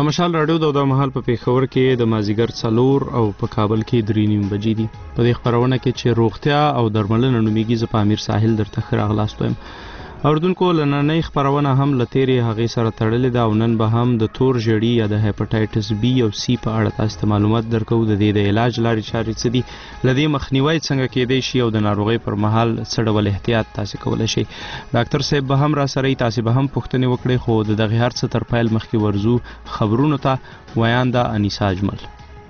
د مشال راډیو د مهال په پیښور کې د مازیګر 4 او په کابل کې 3:30 بجې دي. په دې خبرونه کې چې روغتیا او درملنه نومیږي ز په امیر ساحل درته ښه راغلاست وایم. اوردونکو لننۍ خبرونه هم لتیرې هغې سره تړلې ده او نن به هم د تور ژیړي یا د هیپاټایټس بی او سی په اړه تاسو ته معلومات درکو. د دې د علاج لارې چارې څه دي، له دې مخنیوی څنګه کېدای شي او د ناروغۍ پر مهال څه ډول احتیاط تاسو کولی شئ. ډاکټر صاحب به هم را سره تاسو به هم پوښتنې وکړئ، خو د دغه هر څه تر پیل مخکې ورزو خبرونو ته. ویانده انیسا اجمل.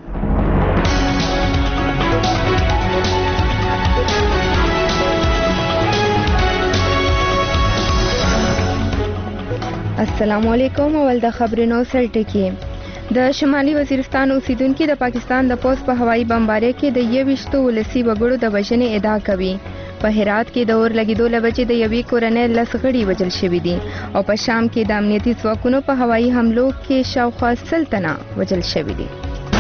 السلام علیکم. اول د خبرونو سرټکی. د شمالي وزیرستان اوسیدونکو د پاکستان د پوسټ په هوایي بمبارۍ کې د 21 ولسی وګړو د وژنې ادعا کوي. په هرات کې د اور لګیدو لوجې د یوې کورنۍ 10 غړي وژل شوي دي او په شام کې د امنیتي ځواکونو په هوایي حملو کې شاوخوا 100 تنه وژل شوي دي.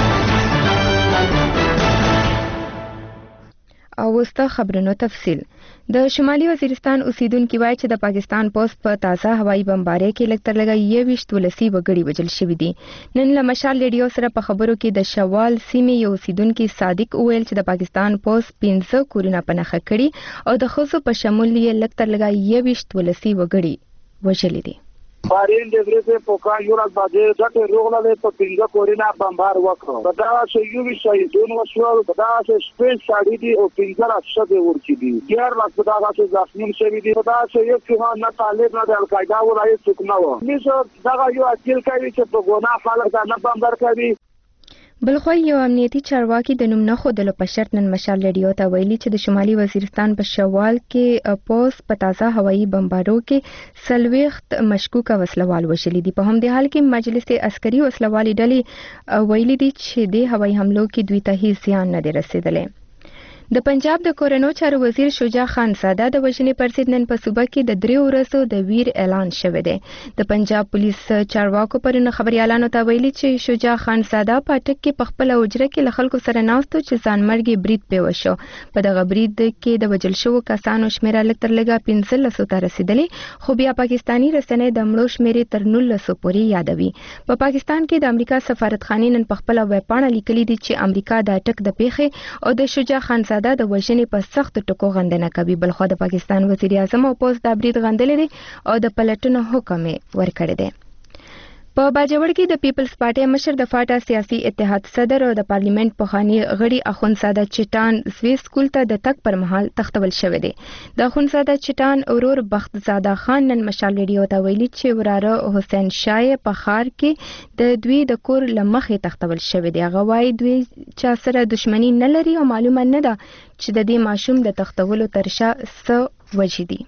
او وسته خبرونو تفصیل. د شمالي وزیرستان اوسیدونکو وایي چې د پاکستان پوسټ په تازه هوایي بمبارۍ کې لږ تر لږه 21 ولسی وګړي وژل شوي دي. نن له مشال ریډیو سره په خبرو کې د شوال سیمې یو اوسیدونکو صادق وویل چې د پاکستان پوسټ 15 کورونه پنهخه کړي او د ښځو په شمول یې لږ تر لږه 21 ولسی وګړي وژلي دي. بارین د ورځې په کال یو راځ باندې ډېر روغله په 15 کورونه بمبار وکړ. دا چې یو شهیدون وشو، دا چې سپیس شاړي دي او 15 اشخاص ورچې دي. ډېر وخت دا چې ځاسمین شوی دي. دا چې یو څه نه طالب نه د القاعده ولای څوک نه و. نشه دا یو اصل کوي چې په ګناه خلک دا نه بمبار کوي. بلخو یو امنیتي چارواکي د نوم نه خودلو په شرط نن مشال ریډیو ته ویلي چې د شمالي وزیرستان په شوال کې پوس په تازه هوایي بمبارو کې 40 مشکوکه وسلوال وشلي دي. په همدې حال کې مجلس عسکري وسلوالي ډلې ویلي دي چې د هوایي حملو کې دوی ته هیڅ زیان نه دی رسیدلی. د پنجاب د کورنو چارو وزیر شجاع خان ساده د وژنې پر ضد نن په صوبه کې د 3 ورځو د ویر اعلان شوی دی. د پنجاب پولیس چارواکو پرونه خبريالانو ته ویلي چې شجاع خان ساده په ټک کې په خپل اوجره کې له خلکو سره ناستو چې ځانمرګي برید په وشو. په دغه برید کې د وژل شوو کسانو شمیره لږ تر لږه 15 ته رسیدلی، خو بیا پاکستانی رسنۍ د مړو شمیرې تر 19 پورې یادوي. په پاکستان کې د امریکا سفارتخانې نن په خپل ویبپاڼه لیکلي دي چې امریکا د ټک د پیښې او د شجاع خان ساده د وژنې په سخت ټکو غندنه کوي. بلخو د پاکستان وزیر اعظم او پوسټ د برید غندلې دي او د پلټنو حکم ورکړی دی. په باجوړ کې د پیپلز پارټي مشر د فاټا سیاسي اتحاد صدر او د پارلیمنت پخوانی غړي اخوندزاده چټان زوی سکول ته د تک پر مهال تختول شوی دی. د اخوندزاده چټان اورور بختزاده خان نن مشال ریډیو ته ویلي چې وراره حسین شاه په خار کې د دوی د کور لمخې تختول شوی دی. هغه وايي دوی چا سره دښمنی نه لري او معلومه نه ده چې د دې ماشوم د تختولو ترشا څه وجې دي.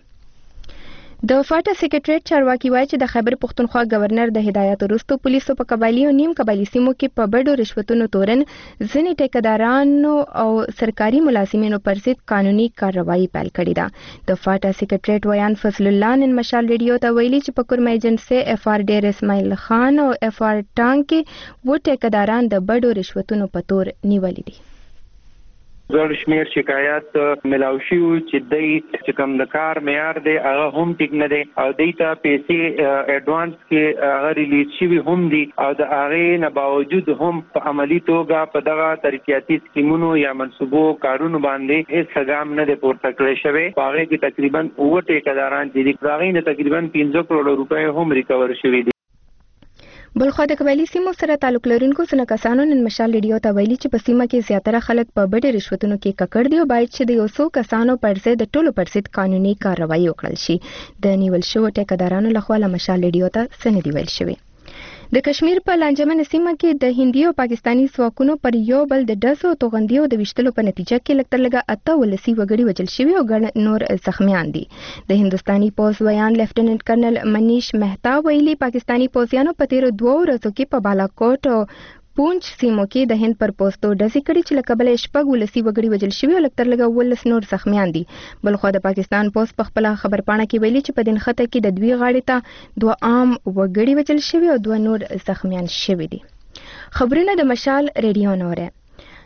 د فاټا سیکریټریټ چارواکي وایي چې د خیبر پختونخوا گورنر د هدایت وروسته پولیسو په قبایلی او نیم قبایلی سیمو کې په بډو رشوتونو تورن ځینې ټیکدارانو او سرکاري ملازمینو پر ضد قانوني کارروایي پیل کړې ده. د فاټا سیکریټریټ ویان فضل الله نن مشال ریډیو ته ویلي چې په کورمه ایجنسي اف آر ډیر اسماعیل خان او اف آر ټانګ کې و ټیکداران د بډو رشوتونو په تور نیولې دي. زړ شمیر شکایت ملاوي چې دای چې کوم د کار معیار دی هغه هم ټیک نه دی او دیتا پیسې اډوانس کې هغه ریلیز شوی هم دي او د هغه نه باوجود هم په عملی توګه په دغه ترقیاتي سکیمونو یا منصوبو کارونو باندې هیڅ ګام نه دی پورته کړی شوی. هغه کې تقریبا 9 ټیکداران دي، هغه نه تقریبا 15 کروڑ روپۍ هم ریکور شوی دي. بلخو د قبایلی سیمو سره تعلق لرونکو څنګه کسانو نن مشال ریډیو ته ویلي چې په سیمه کې زیاتره خلک په بډې رشوتونو کې ککړ دي او باید چې د یو څو کسانو پر ضد د ټولو پر ضد قانوني کارروایي وکړل شي. د نیول شوو ټیکدارانو لخوا له مشال ریډیو ته څه نه دی ویل شوی. د کشمیر په لانجمن سیمه کې د هندي او پاکستانی ځواکونو پر یو بل د ډزو او توغندیو د وشتلو په نتیجه کې لږ تر لږه 8 ولسی وګړي وژل شوي او ګڼ نور زخمیان دي. د هندستاني پوځ ویان لیفټیننټ کرنل منیش مهتا ویلي پاکستانی پوځیانو په تیرو 2 ورځو کې په بالاکوټ او پونچ سیمو کې د هند پر پوسټو ډزې کړي چې له کبله شپږ ولسی وګړي وژل شوي او لږ تر لږه 19 نور زخمیان دي. بلخو د پاکستان پوسټ په خپل خبرپاڼه کې ویلي چې په دین خطه کې د دوی غاړې ته 2 عام وګړي وژل شوي او 2 نور زخمیان شوي دي. خبرونه د مشال ریډیو نوره.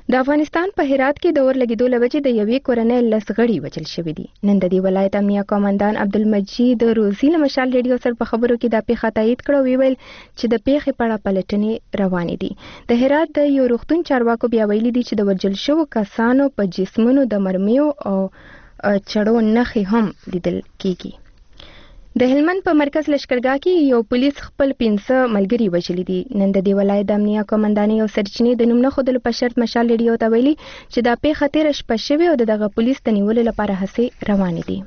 د افغانستان په هرات کې د اور لګیدو له وجې د یوې کورنۍ 10 غړي وژل شوي دي. نن د دې ولایت امنیه قومندان عبدالمجید روزي له مشال ریډیو سره په خبرو کې دا پیښه تایید کړه او ویل چې د پیښې په اړه پلټنې روانې دي. د هرات د یو روغتون چارواکو بیا ویلي دي چې د وژل شوو کسانو په جسمونو د مرمیو او چړو نښې هم لیدل کیږي. د هلمند په مرکز لشکرګاه کې یو پولیس خپل 15 ملګري وژلي دي. نن د دې ولایت د امنیه قومندانۍ او سرچینې د نوم نه ښودلو په شرط مشال ریډیو ته ویلي چې دا پیښه تېره شپه شوې او دغه پولیس د نیولو لپاره هڅې روانې دي.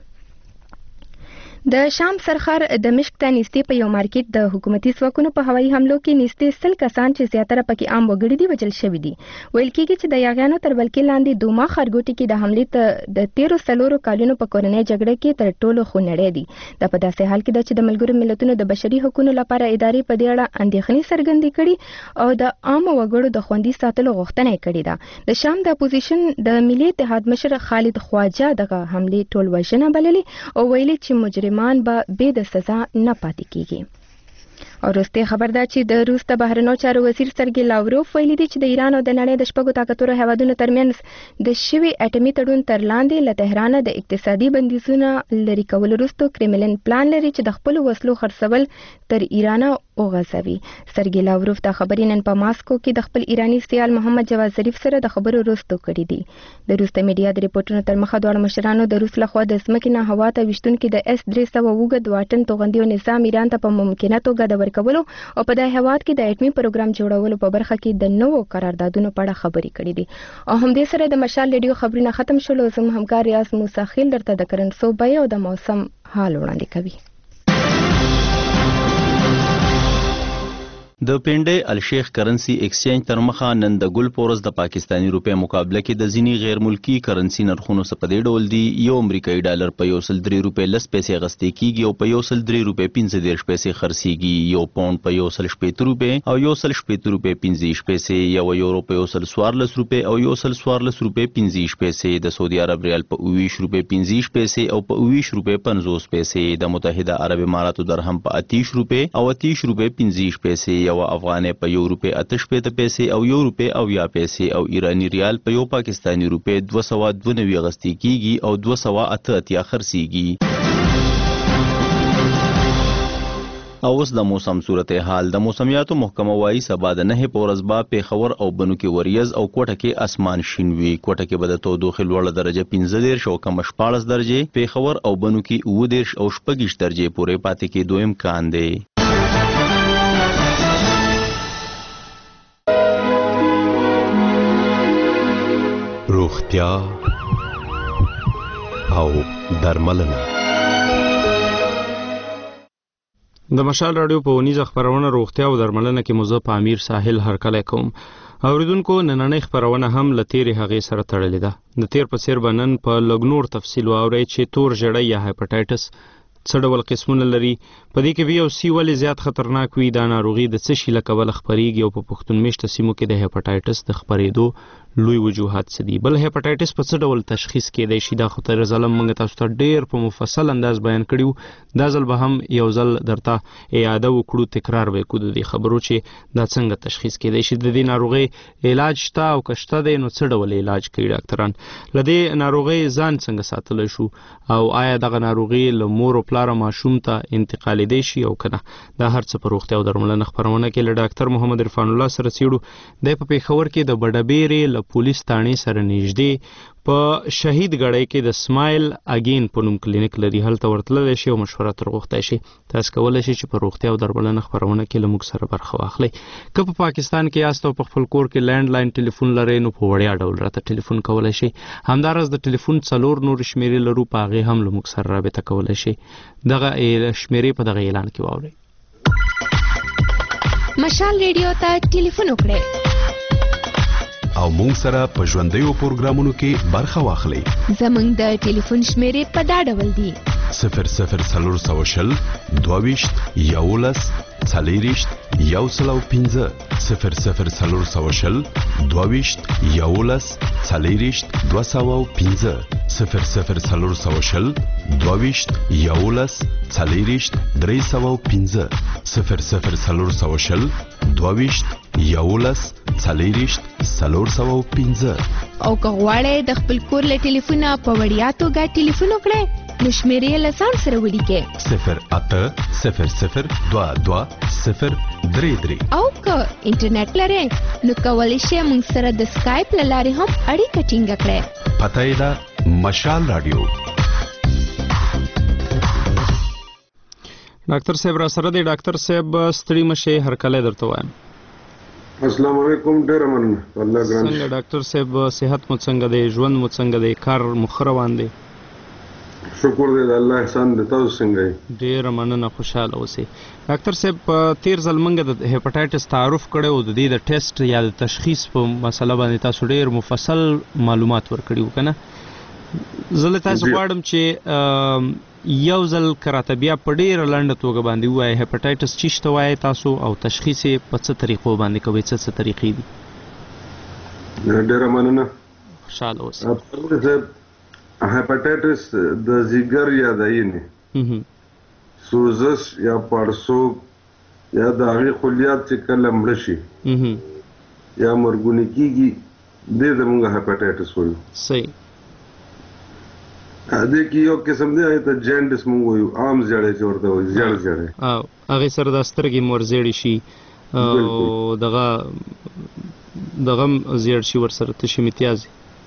د شام سرخر دمشق ته نږدې په یو مارکیټ د حکومتي ځواکونو په هوایي حملو کې نږدې 100 کسان چې زیاتره پکې عام وګړي دي وژل شوي دي. ویل کېږي چې د یاغیانو تر ولکې لاندې دوما ښارګوټي کې د حملې ته د 13 کالونو په کورنۍ جګړه کې تر ټولو خونړۍ دي. دا په داسې حال کې ده چې د ملګرو ملتونو د بشري حقوقو لپاره ادارې په دې اړه اندېښنې څرګندې کړي او د عامو وګړو د خوندي ساتلو غوښتنه یې کړې ده. د شام د اپوزیشن د ملي اتحاد مشر خالد خواجه دغه حملې ټول وژنه بللې او ویلي چې مجرمان به د سزا نه پاتې کیږي. او وروسته خبر ده چې د روس د بهرنیو چارو وزیر سرګي لاوروف ویلي دی چې د ایران او د نړۍ د شپږو طاقتورو هیوادونو ترمنځ د شوي اټومي تړون تر لاندې له تهران د اقتصادي بندیزونو لرې کولو وروسته کرملن پلان لري چې د خپل وسلو خرڅول تر ایران وغځوي. سرګي لاوروف دا خبرې نن په ماسکو کې د خپل ایرانی سیال محمد جواد ظریف سره د خبرو وروسته کړې دي. د روس د میډیا د ریپورتونو تر مخه دواړو مشرانو د روس لخوا د ځمکې نه هوا ته ویشتونکي د S-300 اوږد واټن توغندیو نظام ایران ته په ممکنه توګه د ورکولو او په دې هیواد کې د اټومي پروګرام جوړولو په برخه کې د نوو قراردادونو په اړه خبرې کړې دي. او همدې سره د مشال ریډیو خبرونه ختم شول. زم همکار ریاض موسی خیل درته د کرنسو بیه او د موسم حال وړاندې کوي. د پنډۍ الشیخ کرنسی ایکسچینج تر مخه نن د ګل پورس د پاکستانی روپے مقابله کې د ځینی غیر ملکی کرنسی نرخونو څخه په دې ډول دي. یو امریکایي ډالر په 103 روپے 10 پیسې غستې کیږي او په 103 روپے 15 پیسې خرڅيږي. یو پاوند په 115 روپے او 115 روپے 15 پیسې، یو یورو په 114 روپے او 114 روپے 15 پیسې، د سعودي عرب ریال په 20 روپے 15 پیسې او په 20 روپے 50 پیسې، د متحده عرب اماراتو درهم په 30 روپے او 30 روپے 15 پیسې، یو افغانۍ په 1 روپے 88 پیسې او 1 روپے 90 پیسې، او ایرانی ریال په یو پاکستانی روپے 292 غستې کیږي او 288 خرڅيږي. او اوس د موسم صورتحال. د موسمیاتو محکمه وايي سبا د 9 په ورځ به پیښور او بنو کې وریځ او کوټه کې اسمان شین وي. کوټه کې به د تودوخې لوړه درجه 15 او کم 14 درجه، پیښور او بنو کې 19 او 26 درجه پورې پاتې کېدو امکان دی. روغتیا او درملنه. د مشال رادیو په ونیزه خبرونه روغتیا او درملنه کې مزه په امیر ساحل هرکله کوم. اوریدونکو نننۍ خبرونه هم لتیرې هغې سره تړلې ده. د تیر په څیر بنن په لګنور تفصیل واوري چې تور جړی یا هپاټایټس څه ډول قسمونه لري. په دې کې بي او سي ولې زیات خطرناک وي. دا ناروغي د څه شي له کبله خپرېږي او په پښتون میشته سیمو کې د هپاټایټس د خپرېدو لوی وجوهات څه دي. بل هپاټایټس په څه ډول تشخیص کېدای شي. دا خو تر ظلم موږ تاسو ته ډېر په مفصل انداز بیان کړیو. دا ځل به هم یو ځل درته اعاده وکړو، تکرار به وکړو د دې خبرو چې دا څنګه تشخیص کېدای شي. د دې ناروغۍ علاج شته او که شته دی نو څه ډول علاج کوي ډاکټران. له دې ناروغۍ ځان څنګه ساتلی شو او آیا دغه ناروغي له مور او پلار ماشوم ته انتقالیدای شي او که نه. دا هر څه په روغتیا او درملنه خبرونه کې له ډاکټر محمد عرفان الله سره څېړو. دی په پېښور کې د بډبېرې له پولیس تاڼې سره نږدې په شهید غړی کې د سمایل اگین په نوم کلینیک لري. هلته ورتللی شي او مشوره تر غوښتی شي. تاسو کولی شئ چې په روغتیا او درملنه خبرونه کې له موږ سره برخه واخلئ. که په پاکستان کې یاست او په خپل کور کې لینډ لاین ټلیفون لرئ نو په وړیا ډول راته ټلیفون کولی شئ. همداراز د ټلیفون 4 نور شمیرې لرو، په هغې هم له موږ سره رابطه کولی شئ. دغه شمیرې په دغه اعلان کې واورئ. مشال ریډیو ته ټلیفون وکړئ او مونږ سره په ژوندیو پروګرامونو کې برخه واخلئ. زمونږ د ټلیفون شمیرې په دا ډول دي: 00 420 11 څلېرویشت 115 00 22 11 څلېرویشت 215 00 22 11 څلېرویشت 315 00 22 11 څلېرویشت 315 او که غواړئ د خپل کور له ټلیفونه په وړیا توګه ټلیفون وکړئ نو شمیرې له ځان سره ولیکئ 0800 22 033 او که انټرنیټ لرئ نو کولی شئ موږ سره د سکایپ له لارې هم اړیکه ټینګه کړئ. پته یې ده مشال رادیو. ډاکټر صاحب را سره دی. ډاکټر صاحب ستړي مشه هرکله درته وایم. السلام علیکم. ډیر مننه. الله ګران. څنګه ډاکټر صاحب صحت مو څنګه دی؟ ژوند مو څنګه دی؟ کار مخ روان دی؟ شکر دی الله احسان دی. تاسو څنګه یې؟ ډیر مننه خوشاله اوسئ. ډاکټر صاحب تیر ځل موږ د هپاټایټس تعارف کړو د دې د ټیسټ یا د تشخیص په مسله باندې تاسو ډیر مفصل معلومات ورکړیو کنه. زه تاسو غواړم چې یو ځل کراته بیا په ډیره لنډه توګه باندې وایي هپاټایټس څه شته وایي تاسو او تشخیص یې په څه طریقو باندې کوي، څه طریقې دي؟ ډیره مننه. خوشاله اوسئ. هپاټایټس د ځیګر یا د وینې سوزش یا پړسوب یا د هغې خلیات چې کله مړه شي یا مرګونې کېږي دې ته موږ هپاټایټس وایو. صحیح. دې کې یو قسم دی هغې ته جینډس موږ وایو، عام زیړی چې ورته وایي زیړ زیړی. هغې سره دا سترګې مو ورزیړې شي او دغه هم زیړ شي ورسره تشې متیازې.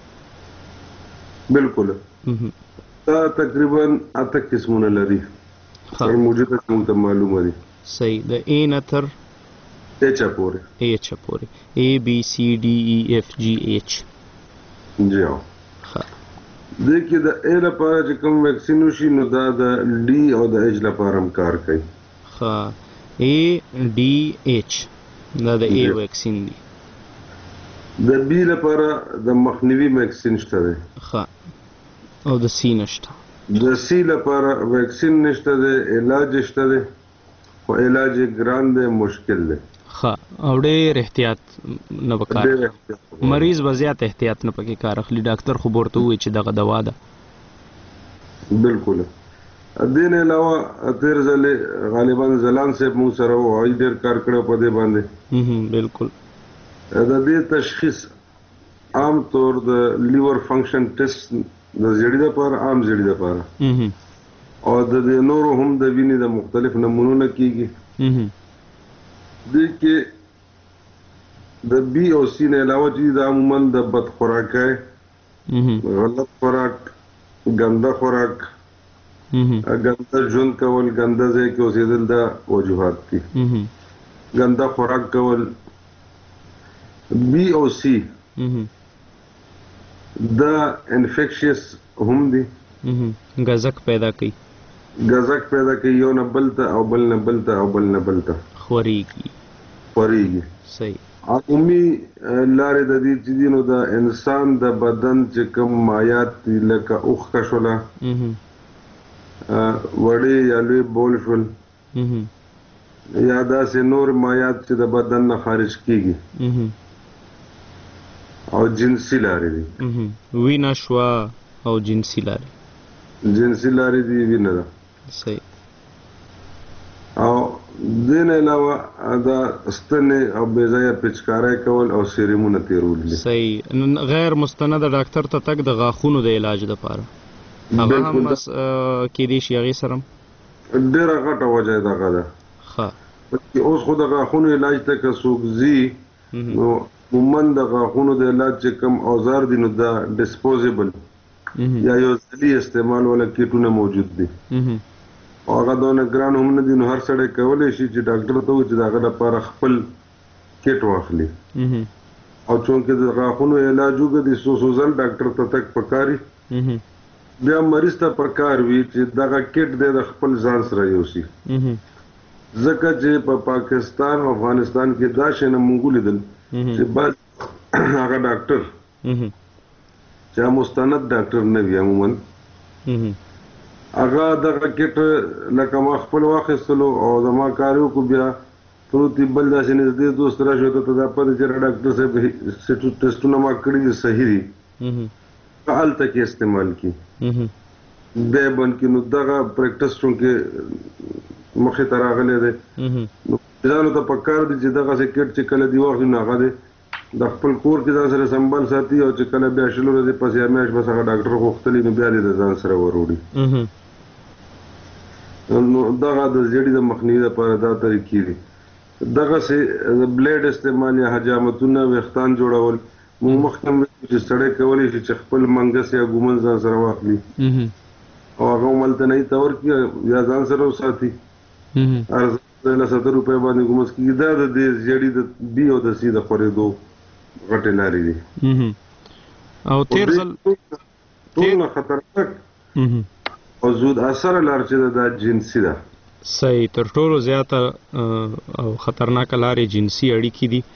بالکل. دا تقریبا 8 قسمونه لري موجوده موږ ته معلومه دي. صحیح. د A نه تر H پورې. A B C D E F G H. جی ها. دې کې د A لپاره چې کوم ویکسین وشي نو دا د D او د H لپاره هم کار کوي. ها A D H دا د A ویکسین دی. د B لپاره د مخنیوي ویکسین شته دی. ها او د C نشته. د C لپاره ویکسین نشته دی، علاج شته دی خو علاج ګران دی، مشکل دی. ها او ډېر احتیاط نه وکړي. مریض به زیات احتیاط نه پکې کار اخلي. ډاکټر خو ورته وایي چې دغه دوا ده. بالکل. دې نه علاوه تیر ځلې غالبا زلان صاحب موږ سره وایي ډېر کار کړی په دې باندې. بالکل. د دې تشخیص عام طور د لیور فنکشن ټیسټ د زیړي لپاره عام زیړي لپاره او د نورو هم د وینې د مختلف نمونونه کیږي. دې کې د B او C نه علاوه چې د عموما د بد خوراکۍ، غلط خوراک، ګنده خوراک، ګنده ژوند کول، ګنده ځای کې اوسېدل دا وجوهات دي. ګنده خوراک کول. B او C دا انفیکشیس هم دي. غزک پیدا کوي یو نه بل ته او بل نه بل ته او بل نه بل ته خوريږي. صحیح. عمومي لارې د دې چې دي نو د انسان د بدن چې کوم مایات دي لکه اوښکه شوله، وړې یا لوی بول شول یا داسې نور مایات چې د بدن نه خارج کیږي او جنسي لارې دي. وینا شوا او جنسي لارې دي وینه ده. صحیح. او دې نه علاوه دا ستنې او بېځایه پچکارۍ کول او سیریمونه تېرول دي. صحیح. غیر مستند ډاکټر ته تک د غاښونو د علاج لپاره هغه هم کېدای شي هغې سره ډېره غټه وجه یې دغه ده. اوس خو د غاښونو علاج ته که څوک ځي نو عموما د غاښونو د علاج چې کوم اوزار دي نو دا ډسپوزیبل یا یو ځلي استعمال والا کیټونه موجود دي او هغه دونه ګران هم نه دي نو هر سړی کولی شي چې ډاکټر ته ووایي چې د هغه لپاره خپل کیټ واخلي. او چونکې د غاښونو علاج وکړي څو ځل ډاکټر ته تک پکاري بیا مریض ته پکار وي چې دغه کیټ دی د خپل ځان سره یوسي. ځکه چې په پاکستان او افغانستان کې دا شی نه موږ لیدل چې بعض هغه ډاکټر چې مستند ډاکټر نه وي عموما هغه دغه کیټ لکه ما خپل واخیستلو او زما کار وکړو بیا پروتي بل داسې نږدې دوست راشي ته دا پته چې ډاکټر صاحب ټیسټونه ما کړي دي صحیح دي هلته کې استعمال کړي بیا بند کړي. نو دغه پریکټس چونکې مخې ته راغلی دی نو ځانو ته پکار دي چې دغسې کټ چې کله دي واخلي نو هغه دی د خپل کور کې ځان سره سنبال ساتي او چې کله بیا شلو ورځې پس یا میاشت بس هغه ډاکټر غوښتلي نو بیا دې د ځان سره وروړي. نو دغه د زیړي د مخنیوي لپاره دا طریقې دي. دغسې د بلیډ استعمال یا حجامتونه ویښتان جوړول موږ مخکې هم چې سړی کولی شي چې خپل منګس یا ګومن ځان سره واخلي او هغه هم هلته نه ته ورکړي یا ځان سره وساتي. ارزښت له 70 روپۍ باندې ګومس کېږي. دا د دې زیړي د بي او د سي د خورېدو غټې لارې دي او تیر ځل ټول نه خطرناک او زود اثر لار چې دا جنسي ده. صحیح. تر ټولو زیاته او خطرناک لارې جنسي اړیکې دي،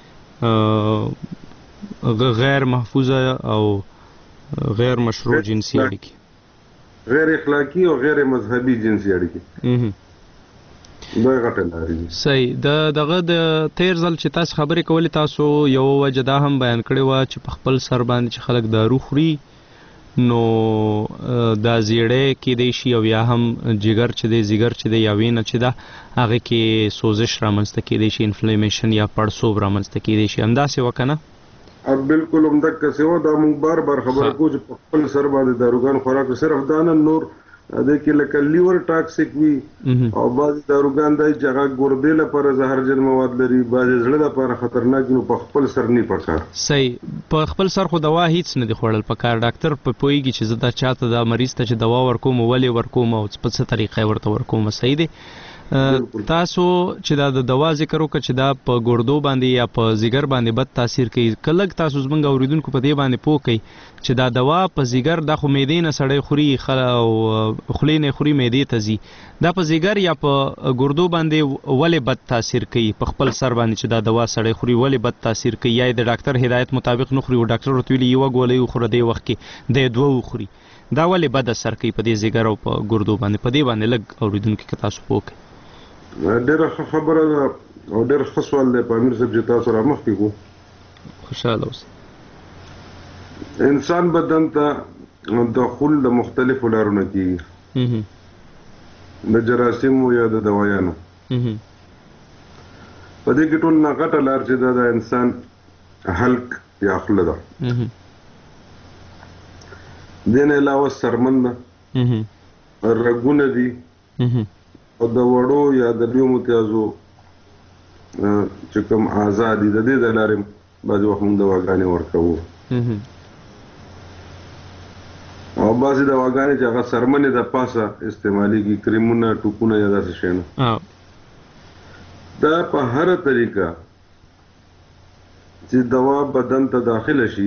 غیر محفوظه او غیر مشروع جنسي اړیکې، غیر اخلاقی او غیر مذهبي جنسي اړیکې دا غټه لارې دي. صحیح. دغه د تیر ځل چې تاسو خبرې کولې تاسو یو وجه دا هم بیان کړې وه چې په خپل سر باندې چې خلک دارو خوري نو دا زیړی کېدی شي او یا هم جګر چې دی زیګر چې دی یا وینه چې ده هغې کې سوزش رامنځته کېدی شي، انفلیمیشن یا پړسوب رامنځته کېدی شي. همداسې وه که نه؟ بالکل همدقسې وه. دا موږ بار بار خبره کوو چې په خپل سر باندې داروګان خوراک صرف دا نه نور د کې لکه لیور ټاکسیک وي او بعضې داروګان دی چې هغه ګردې لپاره زهرجن مواد لري، بعضې زړه لپاره خطرناک نو په خپل سر نه پکار. صحیح. په خپل سر خو دوا هیڅ نه دی خوړل پکار. ډاکټر په پوهېږي چې زه دا چاته دا مریض ته چې دوا ورکوم ولې ورکوم او په څه طریقه ورته ورکوم. صحیح دی. تاسو چې دا د دوا ذکر وکړه چې دا په ګردو باندې یا په زیګر باندې بد تاثیر کوي، که لږ تاسو زموږ اوریدونکو په دې باندې پوه کوئ چې دا دوا په زیګر دا خو معدې نه سړی خوري او خولې نه خوري معدې ته ځي، دا په زیګر یا په ګردو باندې ولې بد تاثیر کوي؟ په خپل سر باندې چې دا دوا سړی خوري ولې بد تاثیر کوي؟ یا د ډاکټر هدایت مطابق نه خوري او ډاکټر ورته ویلي یوه ګولۍ وخوره دې وخت کې دی دوه وخوري، دا ولې بد اثر کوي په دې زیګر او په ګردو باندې؟ په دې باندې لږ اوریدونکو که تاسو پوه کوئ. ډېره ښه خبره ده او ډېر ښه سوال دی په امیر صاحب چې تاسو را مخکې کړو. خوشحاله اوسئ. انسان بدن ته دخول د مختلفو لارو نه کېږي، د جراثیمو یا د دوایانو. په دې کې ټول نه غټه لار چې دا د انسان حلق یا خوله ده. دې نه علاوه سرمن ده، رګونه دي او د وړو یا د لویو متیازو چې کوم اعضا دي د دې د لارې بعضې وخت موږ دواګانې ورکوو او بعضې دواګانې چې هغه سرمنې د پاسه استعمالیږي، کریمونه ټوکونه یا داسې شیونه. دا په هره طریقه چې دوا بدن ته داخله شي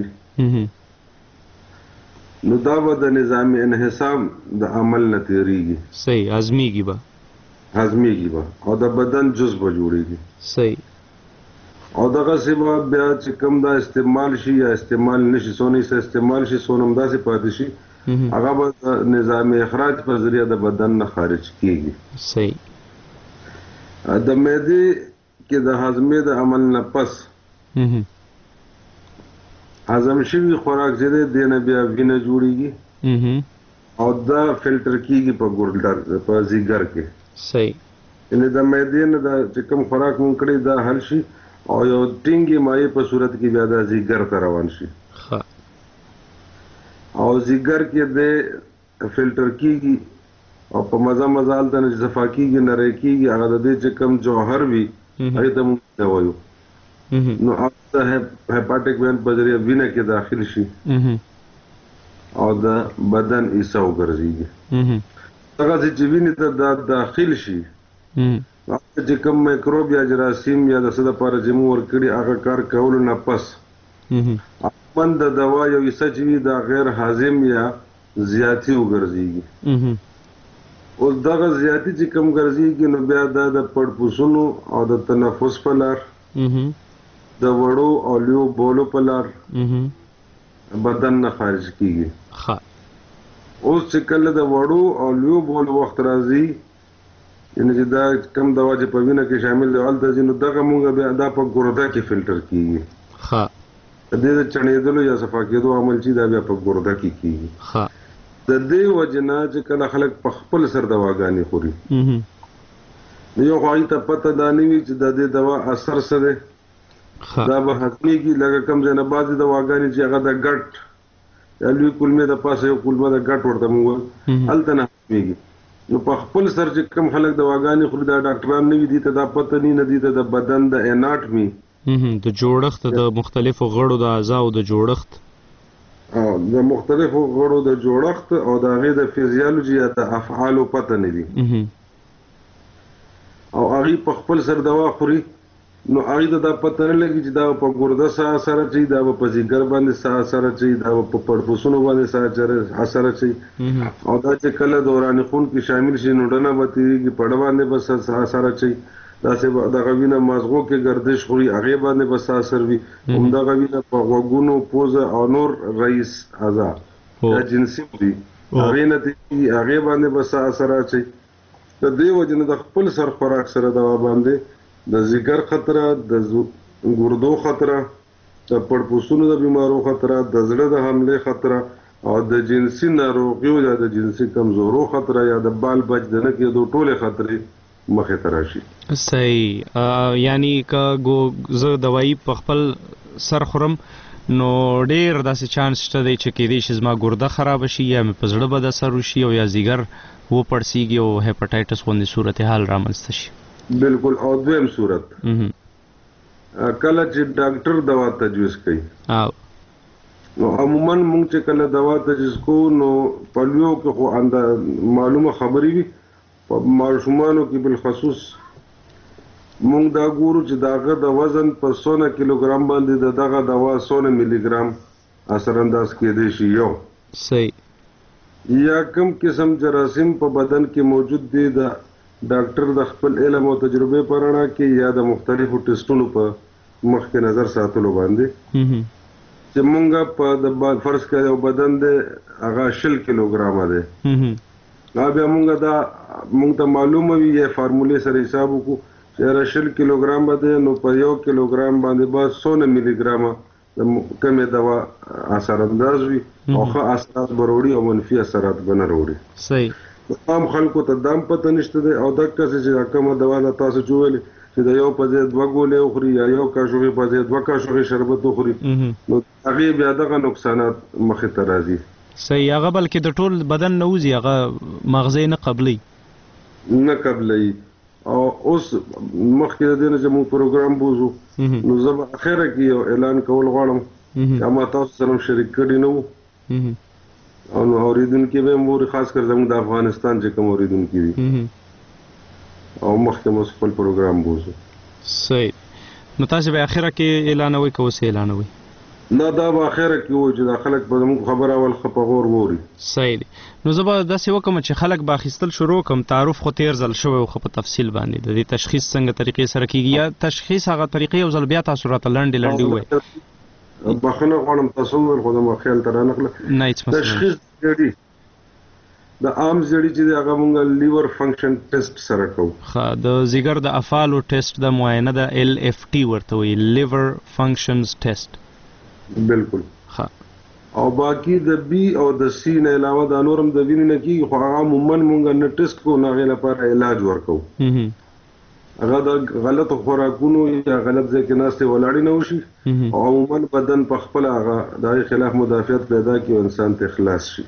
نو دا به د نظام انحسام د عمل نه تېرېږي. صحیح. هضمېږي به او د بدن جز به جوړېږي. صحیح. او دغسې به بیا چې کوم دا استعمال شي یا استعمال نشي، څونه یې استعمال شي څونه همداسې پاتې شي، هغه به د نظام اخراج په ذریعه د بدن نه خارج کېږي. صحیح. د معدې کې د هضمې د عمل نه پس هضم شوي خوراک چې دی دې نه بیا وینه جوړېږي او دا فلټر کېږي په ګردر په زیګر کې. صحیح. یعنې د معدې نه دا چې کوم خوراک مونږ کړی دا حل شي او یو ټینګې مایع په صورت کې بیا دا زیګر ته روان شي او زیګر کې د فلټر کېږي او په مزه هلته نه چې صفا کېږي نری کېږي، هغه د دې چې کوم جوهر وي هغې ته مونږ ته وایو. نو هغه د هیپاټیک وین په ذریعه وینه کې داخل شي او د بدن حصه وګرځېږي. دغسې چې وینې ته دا داخل شي چې کوم میکروب یا جراثیم یا د څه دپاره چې موږ ورکړي هغه کار کولو نه پس عموماً د دوا یو حصه چې وي دا غیر هاضم یا زیاتي وګرځېږي. اوس دغه زیاتي چې کوم ګرځېږي نو بیا دا د پړپوسونو او د تنفس په لار، د وړو او لویو بولو په لار بدن نه خارج کېږي. اوس چې کله د وړو او لویو بولو وخت راځي یعنی چې دا کم دوا چې په وینه کې شامل دی هلته ځي نو دغه مونږ بیا دا په ګرده کې فلټر کیږي. ښه د دې د چڼېدلو یا صفا کېدو عمل چې دا بیا په ګرده کې کیږي. ښه د دې وجه نه چې کله خلک په خپل سر دواګانې خوري نو یو خو هغوی ته پته دا نه وي چې د دې دوا اثر څه دی. دا به هضمېږي لکه کم ځای نه بعضې دواګانې چې هغه د ګټ یا لوی کولمې د پاسه یو کولمه د ګټ ورته مونږ وایو هلته نه هضمېږي. نو په خپل سر چې کم خلک دواګانې خوري دا ډاکټران نه وي دي ته دا پته نه دي ته د بدن د اناټمي د جوړښت د مختلفو غړو د اعضاو د جوړښت د مختلفو غړو د جوړښت او د هغې د فزیالوجي یا د افعالو پته نه دي او هغې په خپل سر دوا خوري نو هغې ته دا پته نه لګي چې دا په ګرده څه اثر اچوي دا به په ځیګر باندې څه اثر اچوي دا به په پړپوسونو باندې څه اثر اچوي او دا چې کله دوران خون کې شامل شي نو ډنه به تېرېږي پړه باندې به څه اثر اچوي داسې دغه وینه مازغو کې گردش خوري هغې باندې به څه اثر وي همدغه وینه په غوږونو پوزه او نور رئیس اعضا یا جنسي وي هغې نه تېرېږي هغې باندې به څه اثر اچوي. د دې وجې نه د خپل سر خوراک سره دوا باندې د ځیګر خطره د ګردو خطره د پړپوسونو د بیمارو خطره د زړه د حملې خطره او د جنسي ناروغیو یا د جنسي کمزورو خطره یا د بال بچ د نه کېدو ټولې خطرې مخې ته راشي. صحیح یعنی که زه دوايي په خپل سر خورم نو ډېر داسې چانس شته دی چې کېدای شي زما ګرده خرابه شي یا مې په زړه بد اثر وشي او یا ځیګر وپړسېږي او هیپاټایټس غوندې صورتحال رامنځته شي. بالکل. او دویم صورت کله چې ډاکټر دوا تجویز کوي نو عموما مونږ چې کله دوا تجویز کوو نو په لویو کې خو معلومه خبرې وي په ماشومانو کې بالخصوص مونږ دا ګورو چې د هغه د وزن په 100 کیلوګرام باندې د دغه دوا 100 ملي ګرام اثر انداز کېدی شي یو. صحیح. یا کم قسم جراثیم په بدن کې موجود دي د ډاکټر د خپل علم او تجربې په رڼا کې یا د مختلفو ټیسټونو په مخ کې نظر ساتلو باندې چې مونږ په د فرض کړه یو بدن دی هغه 20 کیلوګرامه دی بیا مونږ ته معلومه وي یا فارمولې سره حساب وکړو چې 20 کیلوګرام به دی نو په 1 کیلوګرام باندې به 100 ملي ګرامه کمې دوا اثر انداز وي او ښه اثرات به راوړي او منفي اثرات به نه راوړي. صحیح. عام خلکو ته دام پته نشته دی او دقه چې کومه دوا ده تاسو چې ویلې چې د یو په ځای 2 ګولې وخوري یا یو کاشوغې په ځای 2 کاشوغې شربت وخوري نو هغې بیا دغه نقصانات مخې ته راځي. صحیح. هغه بلکې د ټول بدن نه وځي هغه مغزې نه قبلوي او اوس مخکې د دې نه چې موږ پروګرام بوزو نو زه به اخره کې یو اعلان کول غواړم چې ما تاسو سره شریک کړی نه و او نو اورېدونکي به هم ووري خاص کر زموږ د افغانستان چې کوم اورېدونکي وي او مخکې مو خپل پروګرام بوزو. صحیح. نو تاسو به اخره کې اعلانوي که اوس اعلانوي؟ نه دا به اخره کې وایي چې دا خلک به زموږ خبره اول ښه په غور ووري. صحیح دی. نو زه به داسې وکړم چې خلک به اخیستل شروع کړم. تعارف خو تېر ځل شوی و خو په تفصیل باندې د دې تشخیص څنګه طریقې سره کیږي یا تشخیص هغه طریقې یو ځل بیا تاسو راته لنډې ووایئ. بخښنه غواړم تاسو وویل خو زما خیال ته رانغله. نه هېڅ مسله. تشخیص زیړي د عام زیړي چې دی هغه مونږ لیور فنکشن ټیسټ سره کوو. ښه. د ځیګر د افعالو ټیسټ د معاینه د LFT ورته وایي لیور فنکشنز ټیسټ. بالکل. او باقی د بی او د سی نه علاوه د نورم د وینې نه کیږي خو هغه عموما مونږ نه ټیسټ کوو نه هغې لپاره علاج ورکوو. هغه د غلطو خوراکونو یا غلط ځای کې ناستې ولاړې نه وشي او عموما بدن په خپله هغه د هغې خلاف مدافعت پیدا کړي او انسان ته خلاص شي.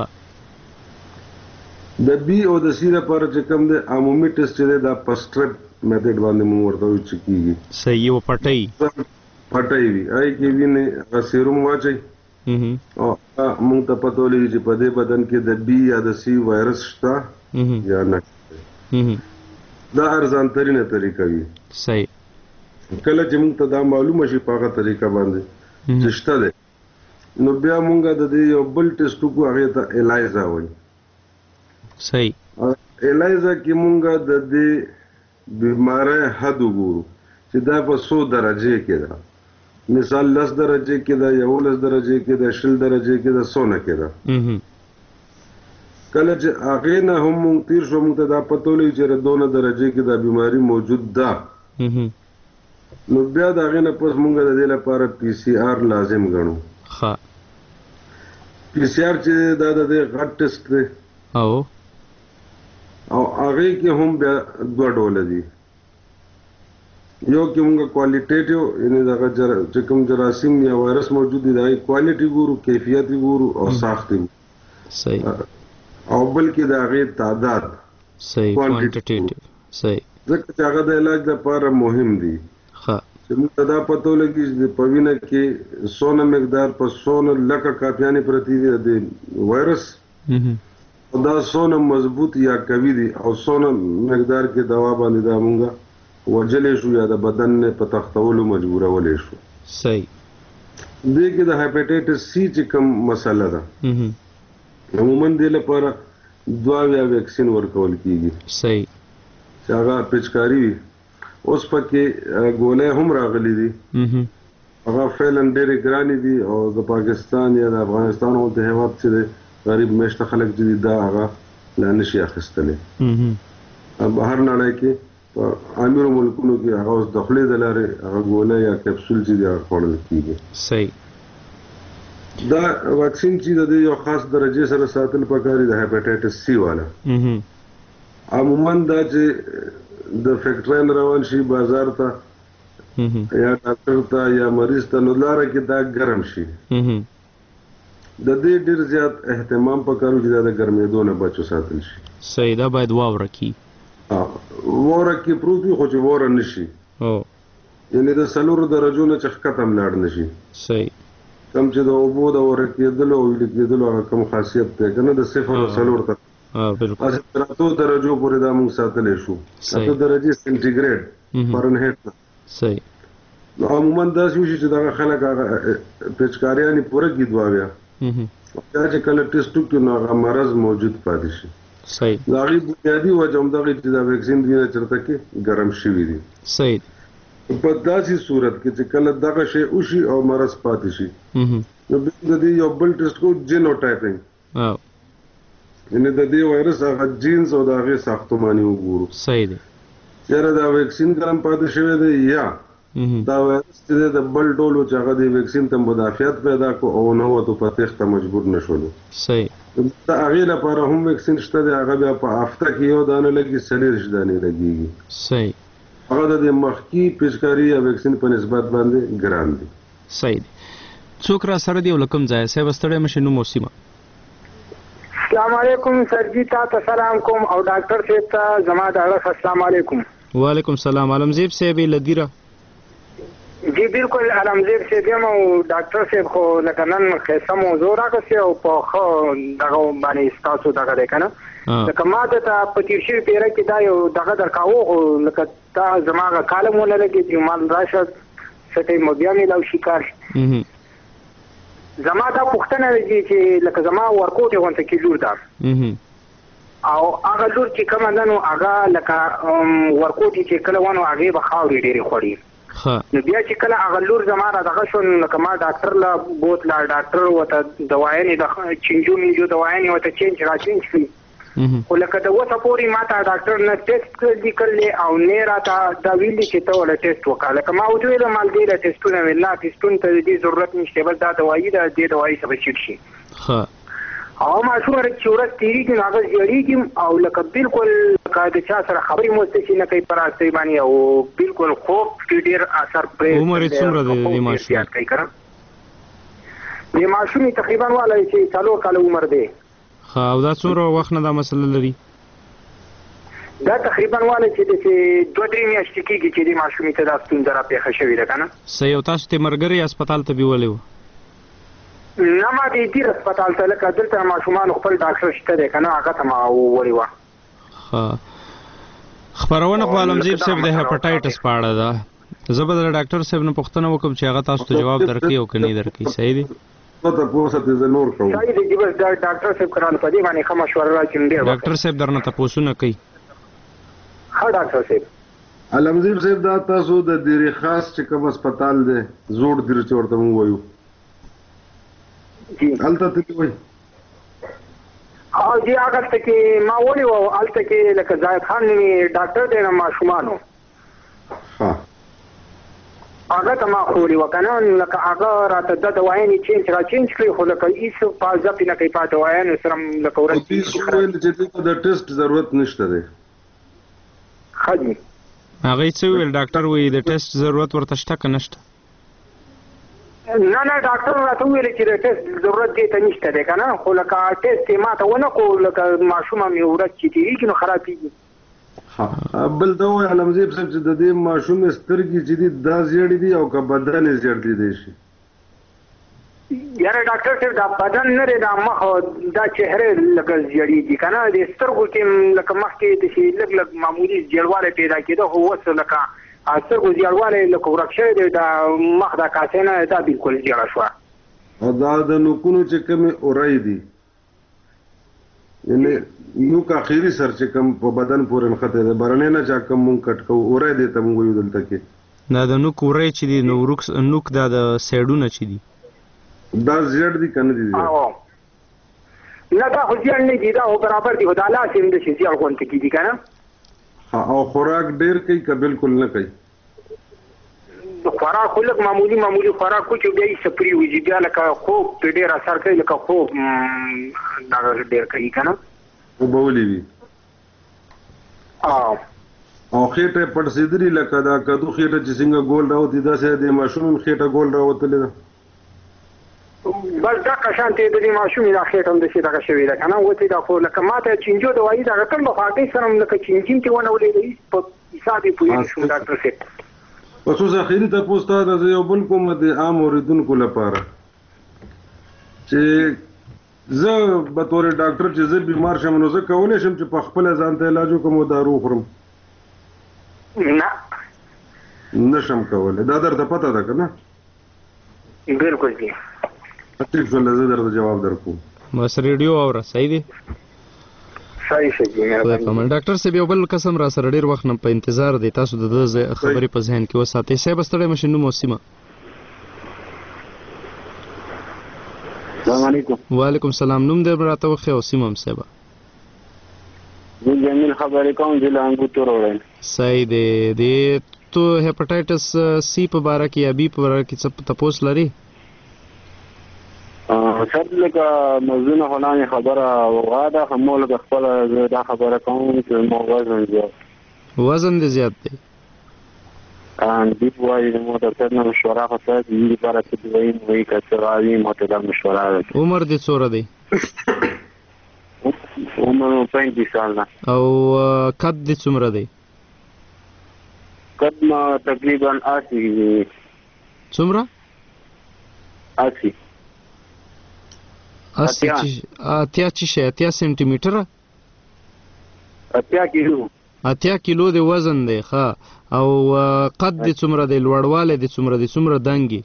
د بی او د سی لپاره چې کوم دی عمومي ټیسټ چې دی دا په سټریپ میتډ باندې مونږ ورته وایو چې کیږي. صحیح. یو پټۍ وي هغې کې وینې هغه سیروم واچوي او مونږ ته پته ولګي چې په دې بدن کې د بی یا د سی وایرس شته یا نه. دا ارزان ترینه طریقه وي. صحیح. کله چې مونږ ته دا معلومه شي په هغه طریقه باندې چې شته دی نو بیا مونږ د دې یو بل ټیسټ وکړو هغې ته الایزا وایي. صحیح. الایزا کې مونږ د دې بیمارۍ حد وګورو چې دا په 100 درجې کې ده. مثال 10 درجې کې ده 11 درجې کې ده 20 درجې کې ده 100 کې ده. کله چې هغه نه هم مونږ تیر شو مونږ ته دا پته ولګي چې دونه درجه کې دا بیماری موجود ده نو بیا دا هغه نه پس مونږ د دې لپاره پی سی آر لازم ګڼو ها پی سی آر چې دا د غټ ټیسټ دی او هغه کې هم بیا دوه ډول دي یو کې مونږ کوالټیټیو یعنی دا چې کوم جراثیم یا وایرس موجود دي دا کوالټي ګورو کیفیت ګورو او ساخت صحیح او بلکې دا غي تعداد صحیح کوانټیټیټیو صحیح ځکه چې هغه د علاج لپاره مهم دي ها چې موږ دا پته لګي چې په وینه کې سونه مقدار په سونه لکه کاپیانې پرتی دي د وایرس دا سونه مضبوط یا قوي دي او سونه مقدار کې دوا باندې دا مونږه وجلې شو یا د بدن نه په تختولو مجبورولې شو صحیح دې کې د هپاتایټس سی چې کوم مسله ده عموما دې لپاره دوا یا ویکسین ورکول کیږي صحیح چې هغه پچکاری وي اوس پکې ګولې هم راغلي دي هغه فعلا ډېرې ګرانې دي او د پاکستان یا د افغانستان او د هیواد چې غریب مشته خلک دي دا هغه لا نشي اخیستلی بهر نړۍ کې په امیر ملکونو کې هغه اوس د خولې د لارې هغه ګولې یا کپسول چې دي هغه خوړل کیږي صحیح دا واکسین چې د یو خاص درجه سره ساتل پکاري د هپاتایټس سی والا عموما دا چې د فیکټرین روان شي بازار ته یا ډاکټر ته یا مریض ته نو لاره کې دا ګرم شي د دې ډیر زیات اهتمام پکارو چې دا د ګرمېدو نه بچو ساتل شي صحیح دا باید واوره کی کې پروت وي خو چې وره نشي یعنی د سلورو درجو نه چې ختم لاړ نشي صحیح کم چې د اوبو د وره کېدلو او ویل کېدلو هغه کوم خاصیت دی کنه د صفر او سلور ته بالکل تاسو درجو پورې دا موږ ساتلې شو اته درجه سنټیګریډ فرنهایت صحیح عموما دا چې دا خلک هغه پچکاریانی پوره کې دوا بیا دا چې کله ټیسټو کې نو هغه مرض موجود پاتې شي صحیح دا غي بنیادی وجه هم دا چې دا ویکسین دی چرته کې ګرم شوی دی صحیح په داسې صورت کې چې کله دغه شی وشي او مرض پاتې شي نو د دې یو بل ټیسټ کو جینوټایپینګ یعنی د دې وایرس هغه جینز او د هغه ساختماني وګورو صحیح دی چیرې دا ویکسین ګرم پاتې شوی دی یا دا وایرس چې د بل ډول چې هغه د ویکسین ته مدافعت پیدا کو او نو ته په تخته مجبور نشول صحیح دا هغه لپاره هم ویکسین شته دی هغه بیا په هفته کې یو دانه لګي سلیش دانه لګيږي صحیح هغه د مخکی پچکاری یا ویکسین په نسبت باندې ګران دي صحیح دی څوک را سره دی ولکم ځای سه وستړې مشنو موسیمه السلام علیکم سر جی تاسو سلام کوم او ډاکټر صاحب ته زما د اړه السلام علیکم وعلیکم السلام علمزیب صاحب لدیره جی بالکل علمزیب صاحب او ډاکټر صاحب خو لکه نن خصه موضوع راکسي او په خو دغه باندې تاسو دغه ده کنه لکه ما ته په تیر شي پیره کې دا یو دغه درکاو لکه تا زماغه کالم ولګي چې مال راشه سټي مبیا مې لو شکار زما دا پښتنه دي چې لکه زما ورکوټ غونته کې لور ده او هغه لور چې کوم اندنو هغه لکه ورکوټ چې کله ونه هغه به خاوري ډېری خوري نو بیا چې کله هغه لور زما را دغه شو لکه ما ډاکټر لا بوت لا ډاکټر وته دوايانې د چینجو میجو دوايانې وته چینج را چینج شي خو لکه د وسه پوری ما ته ډاکټر نه ټیسټ کړل او نه راته دا ویلي چې ته ول ټیسټ وکړه لکه ما ویل مال دې له ټیسټونه ویلا ټیسټون ته دې ضرورت نشته بس دا دوايي دا دې دوايي سبب شي او ما شوړ چې ورته تیری کې هغه جوړیږي او لکه بالکل د چا سره خبرې مستشي نه کوي پر اساس باندې او بالکل خوب ډیر اثر پرې عمر څومره دی د ماشوم د ماشوم تقریبا والا چې 4 کال عمر دی ها او دا څومره وخت نه دا مسله لري دا تقریبا والا چې د 2-3 میاشتې کېږي چې د ماشوم ته دا ستونزه را پیښه شوې ده کنه سې او تاسو ته مرګري هسپتال ته بیولې نه ما دې هسپتال ته لکه دلته ماشومان خپل ډاکټر شته دی کنه هغه ته ما وړي وا ها خبرونه په علمزیب صاحب د هپاتایټس په اړه ده زبر ډاکټر صاحب نه پوښتنه وکم چې هغه تاسو ته جواب درکې او کني درکې صحیح دی ته پوسه ته نور کوم صحیح دی بس ډاکټر صاحب کړه په دې باندې کوم مشوره راکړم دی ډاکټر صاحب درنه تاسو نه کوي ها ډاکټر صاحب علمزیب صاحب دا تاسو د ډېری خاص چې کوم هسپتال دی زوړ دیر چې ورته مو وایو جی الته ته وایي او جی هغه ته کې ما ولي او الته کې لکه زاهد خان نومي ډاکټر دی نه ماشومانو هغه ته ما خوري وکنه لکه هغه راته د دوايانې چینج کړي خو لکه هیڅ فازه پې نه کوي په دوايانو سره لکه ورځ د ټیسټ ضرورت نشته دی ښه جي هغه څه ویل ډاکټر وایي د ټیسټ ضرورت ورته شته که نشته نه ډاکټر راته وویل چې د ټیسټ ضرورت دې ته نشته دی که نه خو لکه ټیسټ یې ما ته ونه کړو لکه ماشومه مې ورځ چې تېرېږي نو خرابېږي بل دا وایي علمزیب صاحب چې د دې ماشوم سترګې چې دي دا زیړې دي او که بدن یې زیړ دی شي یاره ډاکټر صاحب دا بدن نه دی دا مخ دا چهره لکه زیړېږي که نه د سترګو کې لکه مخکې داسې لږ معمولي زیړوالی پیدا کېده خو اوس لکه سترګو زیړوالی لکه ورک شوی دی دا مخ دا کاسې نه دا بلکل زیړه شوه او دا د نوکونو چې کومې اورۍ دي یعنې نوک اخري سر چې کوم په بدن پورې نښتی دی بهرنی نه چا کوم مونږ کټ کوو اورۍ دی ته مونږ وایو دلته کې دا د نوک اورۍ چې دي نو نوک دا د سایډونه چې دي دا زیړ دي که نه دي نه دا خو زیړ نه دي دا خو برابر دي خو دا لاس یې همداسې زیړ غوندې کېدي که نه او خوراک ډېر کوي که بلکل نه کوي خوراک خو لږ معمولي خوراک کو چې بیا یې سپري وځي بیا لکه خوب پرې ډېر اثر کوي لکه خوب دغه ډېر کوي که نه خوبولې وي او خېټه یې پړسېدلې لکه دا کدو خېټه چې څنګه ګول راوتي داسې د ماشوم هم خېټه ګول راوتلې ده بس دغه شان ته د دې ماشوم دا خېټه هم داسې دغه شوې ده که نه وتې ده خو لکه ما ته چینجو دوايي دغه کړم خو هغې سره هم لکه چینجي هم چې ونه ولېده هېڅ په حساب یې پوهېږم شوم ډاکټر صاحب خصوص اخري تپوس تا د یو بل کوم د عام اوریدونکو لپاره چې زه به طور ډاکټر چې زه بیمار شم نو زه کولی شم چې په خپله ځان ته علاج وکړم او دارو وخورم نه نشم کولی دا درته پته ده که نه بلکل دی ټیک شوله زه درته جواب درکوم بس ریډیو اوره صحیح دی ډاکټر صاحب یو بل قسم را سره ډېر وخت نه په انتظار دی تاسو د ده خبرې په ذهن کې وساتئ صاحب ستړی مشي نوم او سیمه السلام علیکم وعلیکم السلام نوم دې راته وښیه او سیمه هم صاحب زه جمیل خبرې کوم چې له انګوتو راوړم صحیح دی د تو هیپاټایټس سی په باره کې یا بي په باره کې څه تپوس لري سر لکه موضوعونه خو لاندې خبره وغواړه خو مو لکه خپله زه دا خبره کوم چې مو وزن زیات وزن دې زیات دی دیپ وایي د مو ډاکټر نه مشوره اخیسته د دې لپاره چې دوایي مو وایي که څه راوي ما ته دا مشوره راکړي عمر دې څومره دی عمر 35 سال نه او قد دې څومره دی قد ما تقریبا 80 څومره 80 اتیا سنټي میټره 80 کیلو 80 کیلو د وزن دی ښه او قد دې څومره دی لوړوالی دې څومره دی څومره دنګې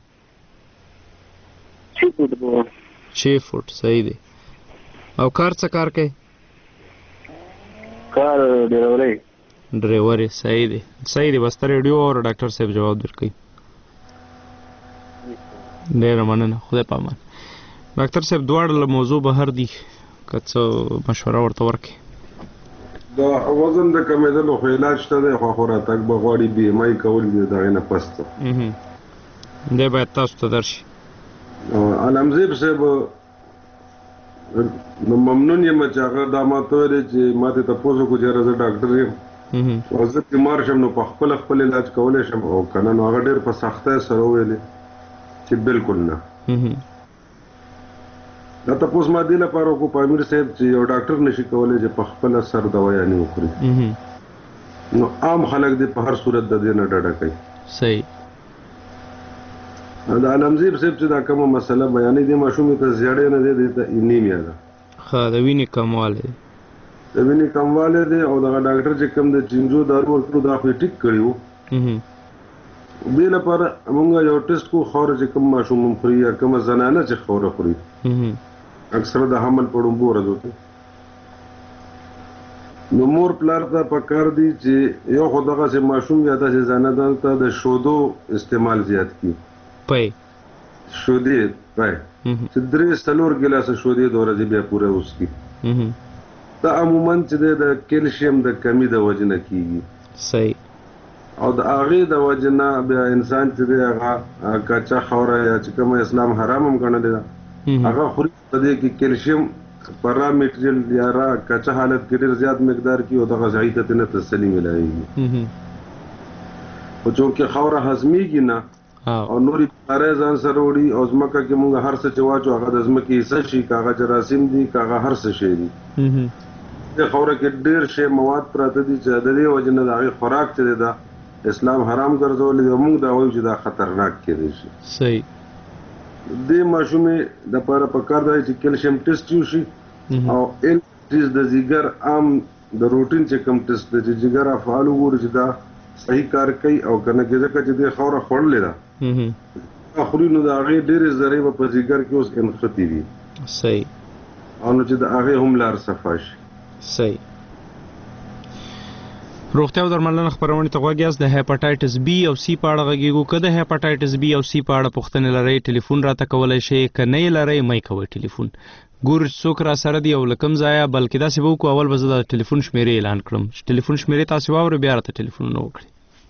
6 فوټ صحیح دی او کار څه کار کوي کار ډرایوري صحیح دی بس ته ریډیو اور ډاکټر صاحب جواب درکوي ډېره مننه خدای پامان ډاکټر صاحب دواړه له موضوع بهر دي که څه مشوره ورته ورکړي د وزن د کمېدلو خو علاج شته دی خو راتګ به غواړي بي ام آی کول دي د هغې نه پس ته دی باید تاسو ته درشي علمزیب صاحب نو ممنون یم چې هغه دا ما ته ویلې چې ما ته تپوس وکړو چې یاره زه ډاکټر یم او زه بیمار شم نو په خپله خپل علاج کولی شم او که نه نو هغه ډېر په سختۍ سره وویلې چې بلکل نه دا تپوس ما دې لپاره وکړو په امیر صاحب چې یو ډاکټر نشي کولی چې په خپله سر دوایانې وخوري نو عام خلک دې په هر صورت د دې نه ډډه کوي صحیح د علمزیب صاحب چې دا کومه مسله بیانې دې ماشومې ته زیړی نه دی دې ته انیمیا ده ښه د وینې کموالی د وینې کموالی دی او دغه ډاکټر چې کوم د چینجو دارو ورکړو دا خو یې ټیک کړي وو دې لپاره موږ یو ټیسټ کو خوره چې کوم ماشوم خوري یا کومه زنانه چې خوره خوري اکثره د حمل په ړومبو ورځو کې نو مور پلار ته پکار دي چې یو خو دغسې ماشوم یا داسې زنانه ته د شودو استعمال زیات کړي پی شودې پی چې 3-4 ګیلاسه شودې د ورځې بیا پوره وڅښي دا عموما چې د کیلشیم د کمی د وجه نه کیږي. صحیح. او د هغې د وجه نه بیا انسان چې دی هغه کچا خوره یا چې کومه اسلام حرام هم ګڼلې ده هغه خوري په دې کې کیلشیم په را میټریل یا را کچا حالت کې ډېر زیات مقدار کې او دغه ځای ته نه تسلي ملایږي. خو چونکې خوره هضمېږي نه او نورې بیمارۍ ځان سره وړي او ځمکه کې مونږ هر څه چې واچو هغه د ځمکې حصه شي که هغه جراثیم دي که هغه هر څه شی دي. دې خوره کې ډېر شی مواد پراته دي چې د دې وجې نه د هغې خوراک چې دی دا اسلام حرام ګرځولی دی او مونږ دا وایو چې دا خطرناک کیدی شي. صحیح. دې ماشومې دپاره پکار دی چې کیلشیم ټیسټ وشي او ټیسټ د ځیګر عام د روټین چې کوم ټیسټ دی چې ځیګر افعال وګوري چې دا صحیح کار کوي او که نه کې ځکه چې دې خوره خوړلې ده خوري نو د هغې ډېرې ذرې به په ځیګر کې اوس انخښتې دي. صحیح. او نو چې د هغې هم لار صفا شي. صحیح. روغتیا او درملنه خپرونې ته غوږ یاست. د هیپاټایټس بی او سی په اړه غږیږو. که د هیپاټایټس بی او سی په اړه پوښتنې لرئ ټلیفون راته کولی شئ، که نه یې لرئ مه یې کوئ ټلیفون. ګورو چې څوک را سره دي او له کوم ځایه، بلکې داسې به وکړو اول به زه د ټلیفون شمېرې اعلان کړم چې ټلیفون شمېرې تاسې واورئ بیا راته ټلیفونونه وکړئ.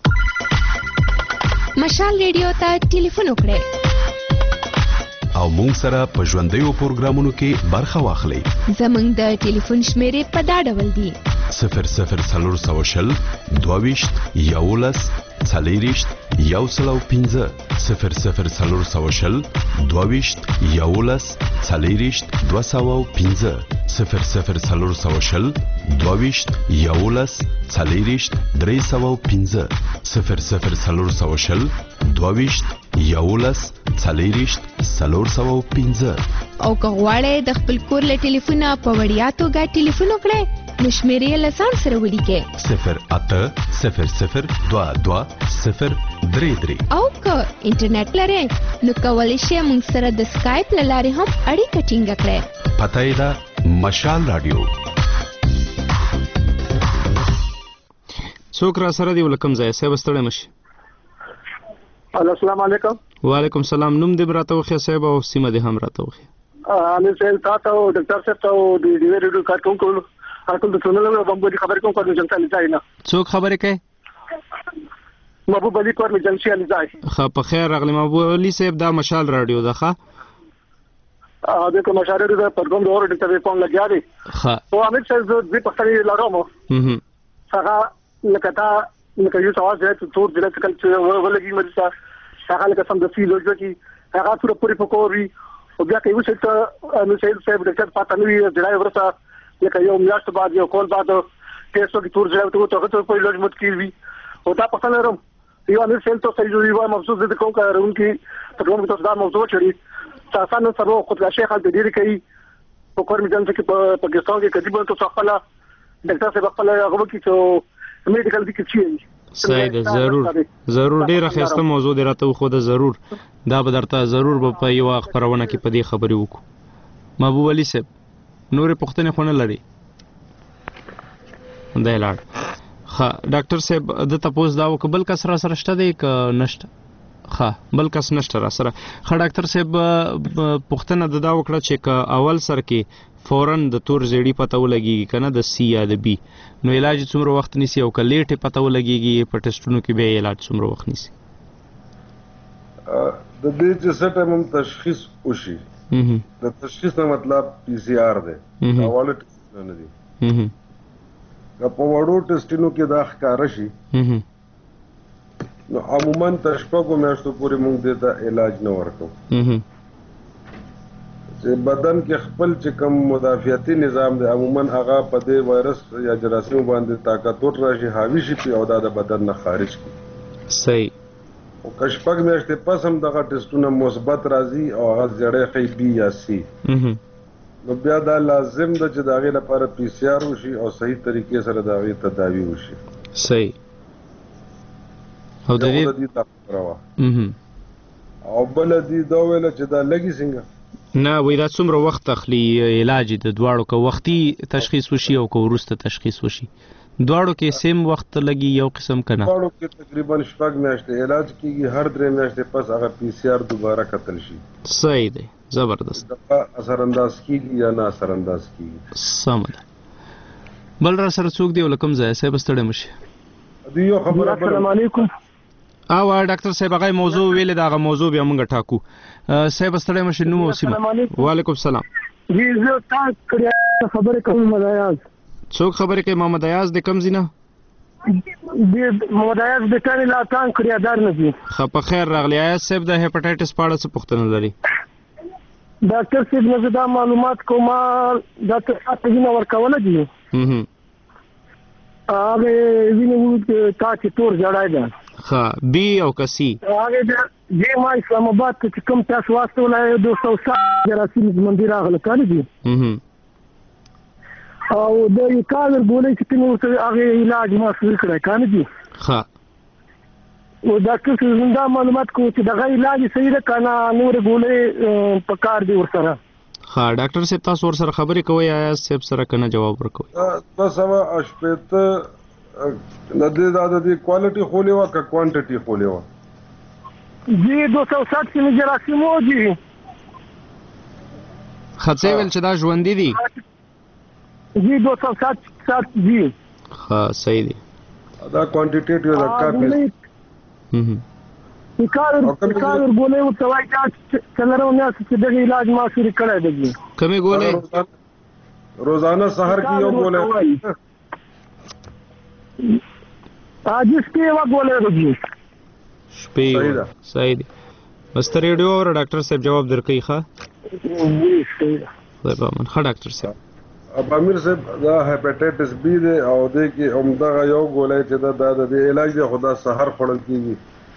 مشال ریډیو ته ټلیفون وکړئ او مونږ سره په ژوندیو پروګرامونو کې برخه واخلئ. زمونږ د ټلیفون شمېرې په دا ډول دي: 00420 22 11 40 105 00420 22 11 40 205 00420 22 11 40 305 00420 22 11 40 305. او که غواړئ د خپل کور له ټلیفونه په وړیا توګه ټلیفون وکړئ نو شمېرې یې له ځان سره ولیکئ 0800 22 033. او که انټرنیټ لرئ نو کولی شئ موږ سره د سکایپ له لارې هم اړیکه ټینګه کړئ. پته یې ده مشال راډیو. څوک را سره دی له کوم ځایه؟ صاحب ستړی مه شئ. السلام علیکم. وعلیکم السلام. نوم دې راته وښیه صاحب او سیمه دې هم راته وښیه. امیر صاحب تاسو او ډاکټر صاحب ته او د دې ریډیو کارکونکو ټول د ټولنې له بمبوري خبرې کوم کوم جنتا لځای نه. څوک خبرې کوي؟ محبوب علي کور می جنسي لځای. خا په خیر راغلی محبوب علي صاحب. دا مشال رادیو ده ښه؟ دا کوم مشال رادیو ده پرګم د اور ډاکټر په کوم لګیا دی. ښه. او امیر صاحب دې پښتني لارو هغه لکه یو سواز دی چې تور دلته کله چې ولګي مرسته هغه لکه سم د فیلو ځکه هغه تر پورې پکوري او بیا کوي چې نو صاحب ډاکټر پاتنوي ځای ورته لکه یو میاشت بعد یو کول بعد ټیسټو کې تور ځای ته ته په لوج مت کیږي او دا په څلور یو امیر صاحب ته صحیح جوړي وای مخصوص د کوم کارون کې په کوم څه دا موضوع چړي تاسو نن سره خود را شیخ د دې کوي په کور میدان کې په پاکستان کې کدی به تاسو خپل ډاکټر صاحب خپل هغه کې چې میډیکل دي کې چی صحیح ده. ضرور ډیره ښایسته موضوع دی راته وښوده. ضرور دا به درته ضرور به په یوه خپرونه کې په دې خبرې وکړو. محبوب علي صاحب نورې پوښتنې خو نه لري؟ دی لاړ. ښه ډاکټر صاحب ده تپوس دا وکړه بل کس را سره شته دی که نشته؟ ښه بل کس نشته را سره. ښه ډاکټر صاحب پوښتنه د دا وکړه چې که اول سر کې فوراً د تور زیړي پته ولګېږي که نه د سی یا د بی نو علاج څومره وخت نیسي او که لیټې پته ولګېږي په ټسټونو کې بیا علاج څومره وخت نیسي؟ د دې چې څه ټایم هم تشخیص وشي د تشخیص نه مطلب پی سی آر دی دا واړه ټسټونه نه دي. که په وړو ټسټونو کې دا ښکاره شي نو عموماً تر شپږو میاشتو پورې موږ دې ته علاج نه ورکوو. چې بدن کې خپل چې کوم مدافعتي نظام دی عموماً هغه په دې وایرس یا جراثیمو باندې طاقتور راشي حاوي شي او دا د بدن نه خارج کړي. صحیح. او که شپږ میاشتې پس هم دغه ټسټونه مثبت راځي او هغه زیړی ښیي بي یا سی نو بیا دا لازم ده چې د هغې لپاره پی سی آر وشي او صحیح طریقې سره د هغې تداوي وشي. صحیح. او د دې او بله دې دا ویله چې دا لګي څنګه نه وای دا څومره وخت اخلي علاج د دواړو که وختي تشخیص وشي او که وروسته تشخیص وشي دواړو کې سیم وخت لګي یو قسم که نه؟ دواړو کې تقریبا 6 میاشتې علاج کېږي هر 3 میاشتې پس هغه پی سی آر دوباره کتل شي. صحیح دی. زبردست. اثر انداز کېږي یا نه اثر انداز کېږي. سمه ده. بل را سره څوک دی ولکم ځای صاحب ستړی مشه دیو خبره السلام علیکم او ډاکټر صاحب هغه موضوع ویل دا موضوع بیا موږ ټاکو صاحب ستړی مشه نو سیمه وعلیکم السلام جی زه تاسو کړه خبره کوم مدایاز څوک خبره کوي محمد ایاز د کم زینه د مدایاز د کړي لا تان کړی دار نه دي خپ خیر راغلی ایاز صاحب د هپاتایټس پاړه څه پوښتنه لري ډاکټر صاحب نو دا معلومات کوم دا تاسو نه ورکول دي هغه ویني تاسو تور جوړای ده ها بي او کسي هغه د ما اسلام آباد ته کوم تاسو واسطه ولای 207 جراثیم مندر راغله کړی دي او د کالر بولې چې نو هغه علاج ما شروع کړی کړی دي ها او ډاکټر زنده معلومات کو چې دغه علاج صحیح ده کنه نور بولې په کار دی ورسره ها ډاکټر صاحب تاسو ورسره خبرې کوي یا صاحب سره کنه جواب ورکوي بس هغه اشپته د دې د کوالټي خولې وا کا کوانټټي خولې وا جی 207 کې جراثیم و جی خاصه ویل چې دا ژوند دي جی 207 جی ها صحیح دي دا کوانټیټیټیو د کار کار بولې او توای کا څنګه نه چې دغه علاج ما شروع کړی دی کومه ګولې روزانه سحر کې یو ګولې جس کې وا ګولې روزي شپې صحیح دي بس ریډیو اور ډاکټر صاحب جواب درکې ښه خدای په امان ښه ډاکټر صاحب امیر صاحب دا هپاتایټس بی دی او د کې عمده یو ګولې چې دا د علاج دی خدا سحر خړل کیږي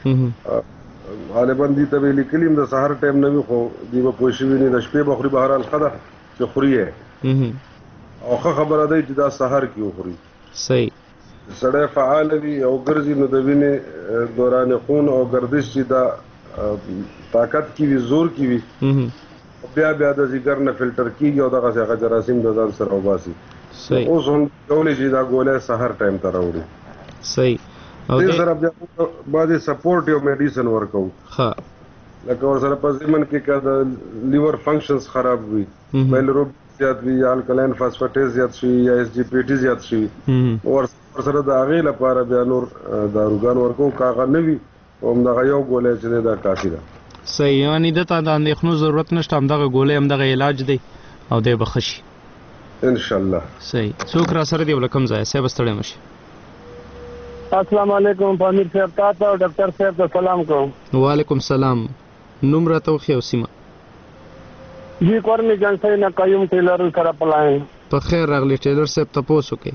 غالبا دي ته ویل کلیم د سحر ټایم نه وي خو دی په پوښښ ویني د شپې بخوري بهرال خدا چې خوري او خبره دی چې دا سحر کې وخوري صحیح سړی فعال وي او ګرځي نو د وینې دوران خون او گردش چې دا طاقت کی وی زور کی وی بیا د ذکر نه فلټر کیږي او دغه څنګه جراثیم د ځان سره وباسي صحیح اوس هم ډولې چې دا ګولې سحر ټایم ته راوړي صحیح او دې سره بیا باندې سپورټ یو میډیسن ورکو ها لکه ور سره په ځمن کې کده لیور فنکشنز خراب وي بایلروب زیات وي یا الکلاین فاسفیټیز زیات شي یا اس جی پی ټی زیات شي ور سره د هغې لپاره بیا نور داروګان ورکو کاغه نه وي همدغه یو ګولې چې دا کافي ده صحیح یعنی دته د اندېښنو ضرورت نشته همدغه ګولې همدغه علاج دی او دی بخشي ان شاء الله صحیح څوک را سره دی ولکم ځای صاحب ستړی مشي السلام علیکم پامیر صاحب تاسو او ډاکټر صاحب ته سلام کوم وعلیکم السلام نوم راته خو او سیمه جی کورنی جنسای نه قیوم ټیلر سره پلاین په خیر راغلی ټیلر صاحب تاسو کې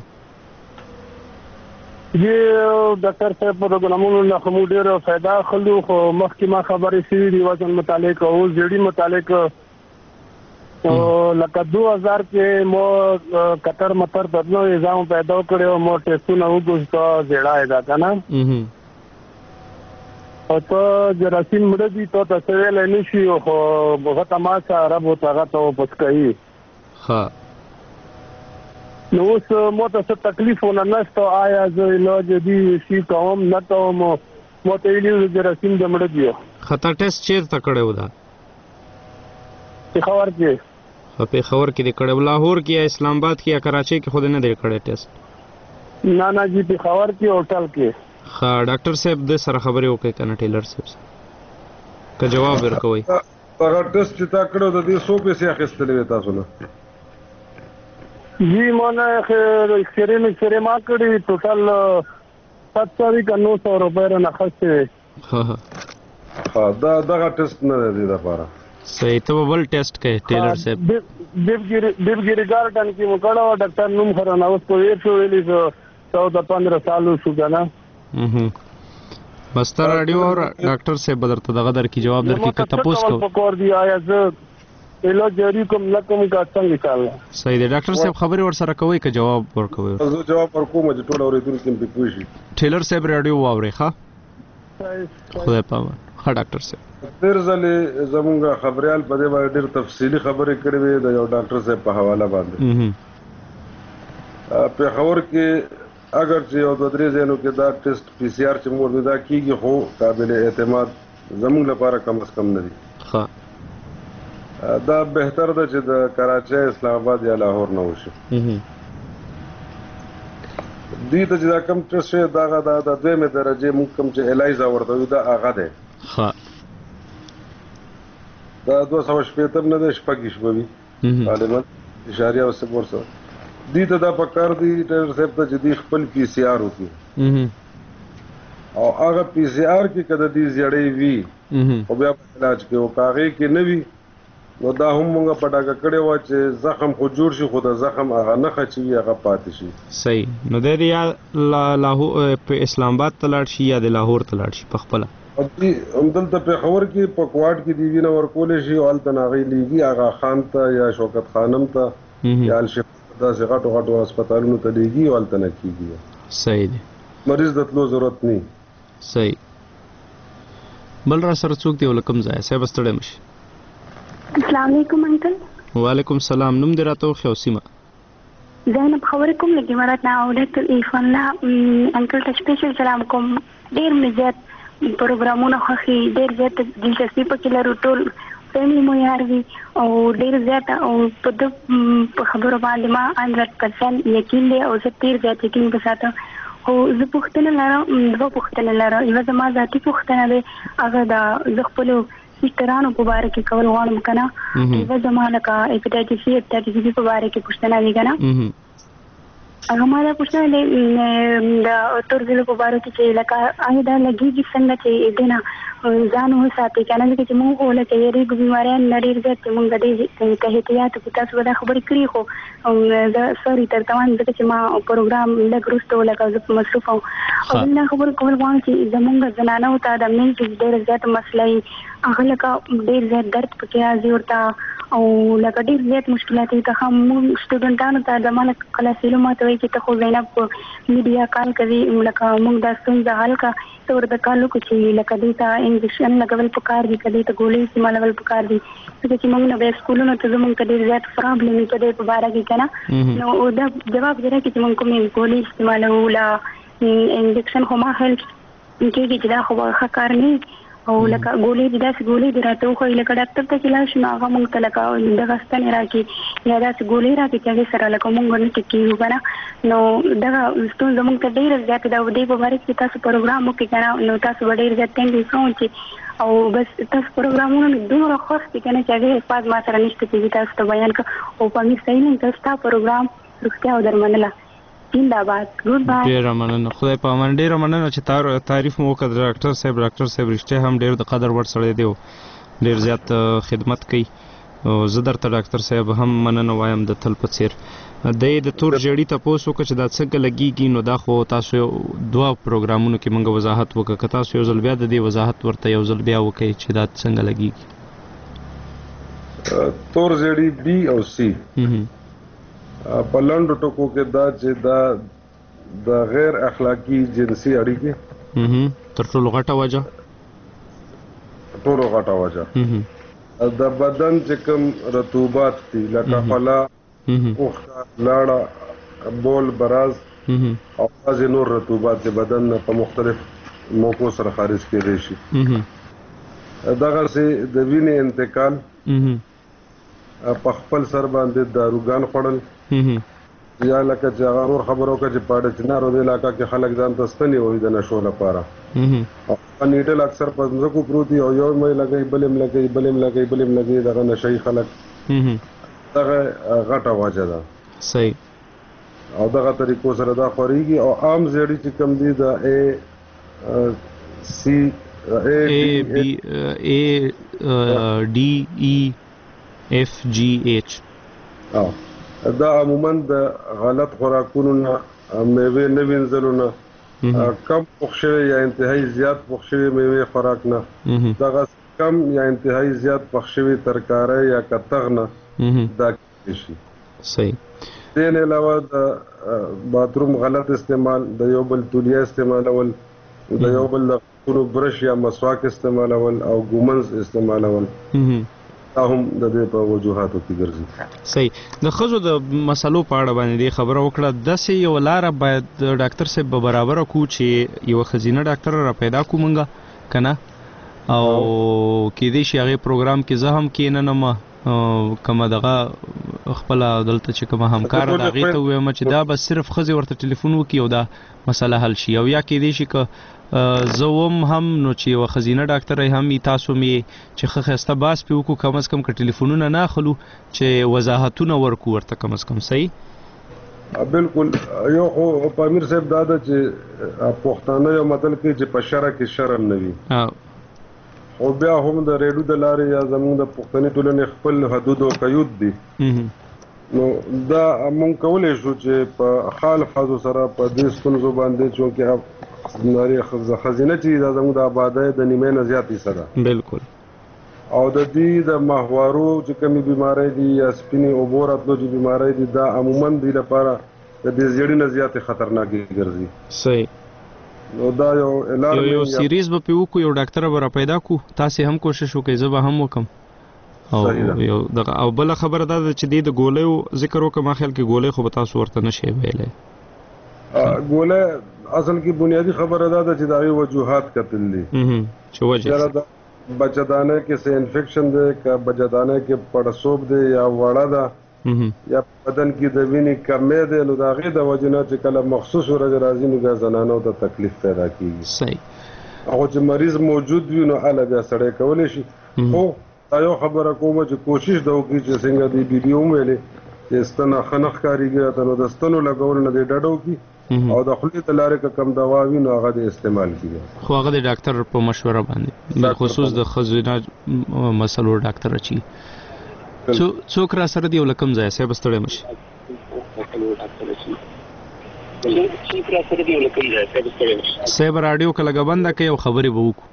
جی ډاکټر صاحب پروګرامونو نه کوم ډیر फायदा خلو خو مخکې ما خبرې شوې دي وزن متعلق او جړی متعلق او لکه 2000 کې مو قطر متر بدلو نظام پیدا کړو مو ټیسټونه وګورځو زیړای دا کنه او ته جراثیم مړ دي ته تاسو ویل نه شي خو هغه تماسه عرب او هغه ته پسکای ها نو اوس مو ته څه تکلیف ونه نشته آیا زه علاج دي شي کوم نه کوم مو ته ویل جراثیم د مړ دي خطا ټیسټ چیرته کړو دا خبر کې په خبر کې د کړه لاهور کې اسلام آباد کې یا کراچي کې خود نه دی کړه ټیسټ نه جی په خبر کې هوټل کې ها ډاکټر صاحب د سره خبرې وکړي کنه ټیلر صاحب که جواب ورکوي هغه ټیسټ چې تا کړو د دې 100 پیسې اخیستلې تاسو نه جی مونږه اکسرې ما کړی ټوټل 700 کا 900 روپے نه خرڅه ها دا ټیسټ نه دی لپاره صحیح ته بل ټیسټ کوي ټیلر صاحب دیوګری ګارډن کې مکړه ډاکټر نوم خرانه اوس په ویل شو ویلي 14-15 سالو شو کنه بس تر رادیو اور ډاکټر صاحب بدرته دغه در کی جواب در کی کته پوس کو کور دی آیا زه اله جری کوم لکم کا څنګه انشاءالله صحیح دی ډاکټر صاحب خبرې ور سره کوي که جواب ورکوي زه جواب ورکوم چې ټول اوریدونکو کې پوښي ټیلر صاحب رادیو واوري ښه خدای پامان ها ډاکټر صاحب تیر ځلې زمونږ خبريال په دې باندې ډېر تفصیلی خبرې کړې وې د یو ډاکټر صاحب په حواله باندې په خبر کې اگر چې یو د درې ځینو کې دا ټیسټ پی سی آر چې موجوده کیږي خو قابل اعتماد زمونږ لپاره کم از کم نه دي ها دا بهتر ده چې د کراچۍ اسلام آباد یا لاهور نه وشي دې ته چې دا کم ټیسټ شوی دغه د دویمې درجې موږ کوم چې الایزا ورته وایو دا هغه دی دا 280 نه دی شپږ به وي غالبا اشاریه او صفر سره دې ته دا پکار دی ډاکټر صاحب ته چې دې خپل پی سی آر وکړي او هغه پی سی آر کې کده دې زیړې وي او بیا علاج کې او کاغې کې نه وي نو دا هم موږ پټاکه کړی و چې زخم خو جوړ شي خو د زخم هغه نه خچوي هغه پاتې شي صحیح نو د یا لاهور په اسلام آباد ته لاړ شي یا د لاهور ته لاړ شي په خپل همدلته پېښور کې په کوارټ کې دی وینه ورکولې شي او هلته هغې لیږي آغا خان ته یا شوکت خانم ته یا الشفا داسې غټو غټو هسپتالونو ته لیږي او هلته نه کېږي صحیح دی مریض د تلو ضرورت نه صحیح بل را سره څوک دی ولکم ځای صاحب ستړی مشي السلام علیکم انکل وعلیکم السلام نوم دې راته وښیه او سیمه زینب خبرې کوم لږ مراد نه او ډاکټر عرفان الله انکل ته سپیشل سلام کوم ډېر مې زیات پروګرامونه خوښي ډېر زیات دلچسپي پکې لرو ټول فیملی مو یار وي او ډېر زیات او په خبرو باندې ما 100% یقین دی او زه ډېر زیات یقین په ساته او زه پوښتنه لرم دوه پوښتنې لرم یوه زما ذاتي پوښتنه دی هغه د زه خپلو سیسټرانو په باره کې کول غواړم که نه یوه زما لکه هیپاټایټس سی هیپاټایټس بي په باره کې پوښتنه وي که نه هغه ما دا پوښتنه دی د تورزلو په باره کې چې لکه آیا دا لګېږي څنګه چې دې نه ځان وساتي که نه ځکه چې موږ خو لکه یېرېږو بیماریان نه ډېر زیات چې موږ دې ته احتیاط وکړو تاسو به دا خبرې کړي خو زه سوري درته وایم ځکه چې ما پروګرام لږ وروسته لکه زه په مصروف وم او بل دا خبرې کول غواړم چې زموږ زنانو ته د مینسز ډېره زیاته مسله وي هغه لکه ډېر زیات درد پکې راځي ورته او لکه ډېر زیات مشکلات دي ته موږ سټوډنټانو ته د مانا کلاسیلو ماته وایي چې ته خو زینب په میډیا کال کوي لکه موږ دا ستونزه حل کړه ته ورته کال وکړو چې لکه دې ته انجکشن لګول پکار دي که دې ته ګولۍ استعمالول پکار دي ځکه چې موږ نه بیا سکولونو ته زموږ ته ډېر زیات پرابلم وي په دې په باره کې که نه نو دا جواب دی راکړي چې موږ کومې ګولۍ استعمالوو لا انجکشن خو ما هیلپ کېږي چې دا خو به ښه کار نه او لکه ګولۍ دي داسې ګولۍ دي راته وښایي لکه ډاکټر ته چې لاړ شو نو هغه موږ ته لکه دغه ستنې راکړي یا داسې ګولۍ راکړي چې هغې سره لکه موږ نه ټیک کېږو که نه نو دغه ستونزه موږ ته ډېره زیاته ده او دې په باره کې تاسو پروګرام وکړئ که نه نو تاسو به ډېر زیات ټینګ کوم چې او بس تاسو پروګرامونه دومره خوښ دي که نه چې هغې الفاظ ما سره نشته چې تاسو ته بیان کړم او په امیر صحیح نه ستا پروګرام روغتیا او درملنه زنده‌باد ګډ بای ډېره مننه خدای په امان ډېره مننه چې تعریف مو وکړ ډاکټر صاحب رښتیا هم ډېر د قدر وړ سړی دی ډېر زیات خدمت کوي او زه درته ډاکټر صاحب هم مننه وایم د تل په څېر د تور ژیړي تپوس وکړه چې دا څنګه لګېږي نو دا خو تاسو دوه پروګرامونو کې موږ وضاحت وکړه که تاسو یو ځل بیا د دې وضاحت ورته یو ځل بیا وکړئ چې دا څنګه لګېږي تور ژیړي بي او سي په لنډو ټکو کې دا چې دا د غیر اخلاقي جنسي اړیکې تر ټولو غټه وجه د بدن چې کوم رطوبات دي لکه خلا اوښکه لاړه بول براز او بعضې نور رطوبات چې بدن په مختلف موقعو سره خارج کېدی شي دغسې د وینې انتقال په خپل سر باندې داروګان خوړل یا لکه چې هغه نور خبره وکړه چې په ډچنارو دې علاقه کې خلک ځان ته ستنې وایي د نشو لپاره او نیډل اکثر په ځمکو پروت دي او یو یې لګوي بل یې لګوي دغه نشهي خلک دغه غټه وجه ده صحیح او دغه طریقو سره دا خورېږي او عام زیړي چې کوم دي د ABCDEFGH دا عموما د غلط خوراکونو نه میوې نه وینځلو نه کم پوښ شوی یا انتهایی زیات پوښ شوی میوې خوراک نه دغه کم یا انتهایی زیات پوښ شوی ترکاری یا کتغ نه دا کېدای شي صحیح دې نه علاوه د باتروم غلط استعمال د یو بل تولیه استعمالول د یو بل برش یا مسواک استعمالول او ګومنز استعمالول هم د دې په وجوهاتو کې ګرځي صحیح د ښځو د مسلو په اړه باندې خبره وکړه داسې یو لاره باید ډاکټر صاحب به برابره کړو چې یوه ښځینه ډاکټر را پیدا کړو موږ که نه او کېدای شي هغې پروګرام کې زه هم کېننم کومه دغه خپل دلته چې کومه همکار ده هغې ته ووایم چې دا به صرف ښځې ورته ټلیفون وکړي او دا مسله حل شي او یا کېدای شي که زه هم نو چې یوه ښځینه ډاکټره هم تاسو مې چې ښه ښایسته بحث پرې وکړو کم از کم که ټلیفونونه نه اخلو چې وضاحتونه ورکړو ورته کم از کم صحیح بالکل یو خو پامیر صاحب دا ده چې پښتانه یو متل کوي چې په شرع کې شرم نه وي او بیا هم د ریډیو د لارې یا زموږ د پښتني ټولنې خپل حدود او قیود دي نو دا مونږ کولی شو چې په خال ښځو سره په دې ستونزو باندې چونکې ښځینه چې دا زموږ د آبادۍ د نیمۍ نه زیات حصه ده بالکل او د دې د ماهوارو چې کومې بیماری دي یا سپینې اوبو راتلو چې بیماری دي دا عموما دوی لپاره د دې زیړي نه زیاتې خطرناکې ګرځي صحیح نو دا یو سیریز به پې وکړو یو ډاکټره به را پیدا کړو تاسې هم کوشش وکړئ زه به هم وکړم او بله خبره دا ده چې دې د ګولیو ذکر وکړم ما خیال کې ګولۍ خو به تاسو ورته نه شئ ویلی ګولۍ اصل کې بنیادي خبره دا ده چې د هغې وجوهات کتل دي چې وجه بچه‌دانه کې څه انفیکشن دی که بچه‌دانه کې پړسوب دی یا وړه ده یا بدن کې د وینې کمی دی نو د هغې د وجې نه چې کله مخصوص ورځ راځي نو بیا زنانو ته تکلیف پیدا کېږي صحیح هغه چې مریض موجود وي نو هله بیا سړی کولی شي خو دا یو خبره کومه چې کوشش ده وکړي چې څنګه دې بي بي وویلې چې ستنه ښه نه ښکارېږي راته نو د ستنو لګولو نه دې ډډه وکړي او د خولې د لارې که کم دوا وي نو هغه د استعمال کېږي خو هغه د ډاکټر په مشوره باندې بالخصوص د ښځینه مسلو ډاکټر اچي څوک را سره دی او له کوم ځایه صاحب ستړی مه شي صاحب راډیو که لږه بنده کړئ او خبرې به وکړو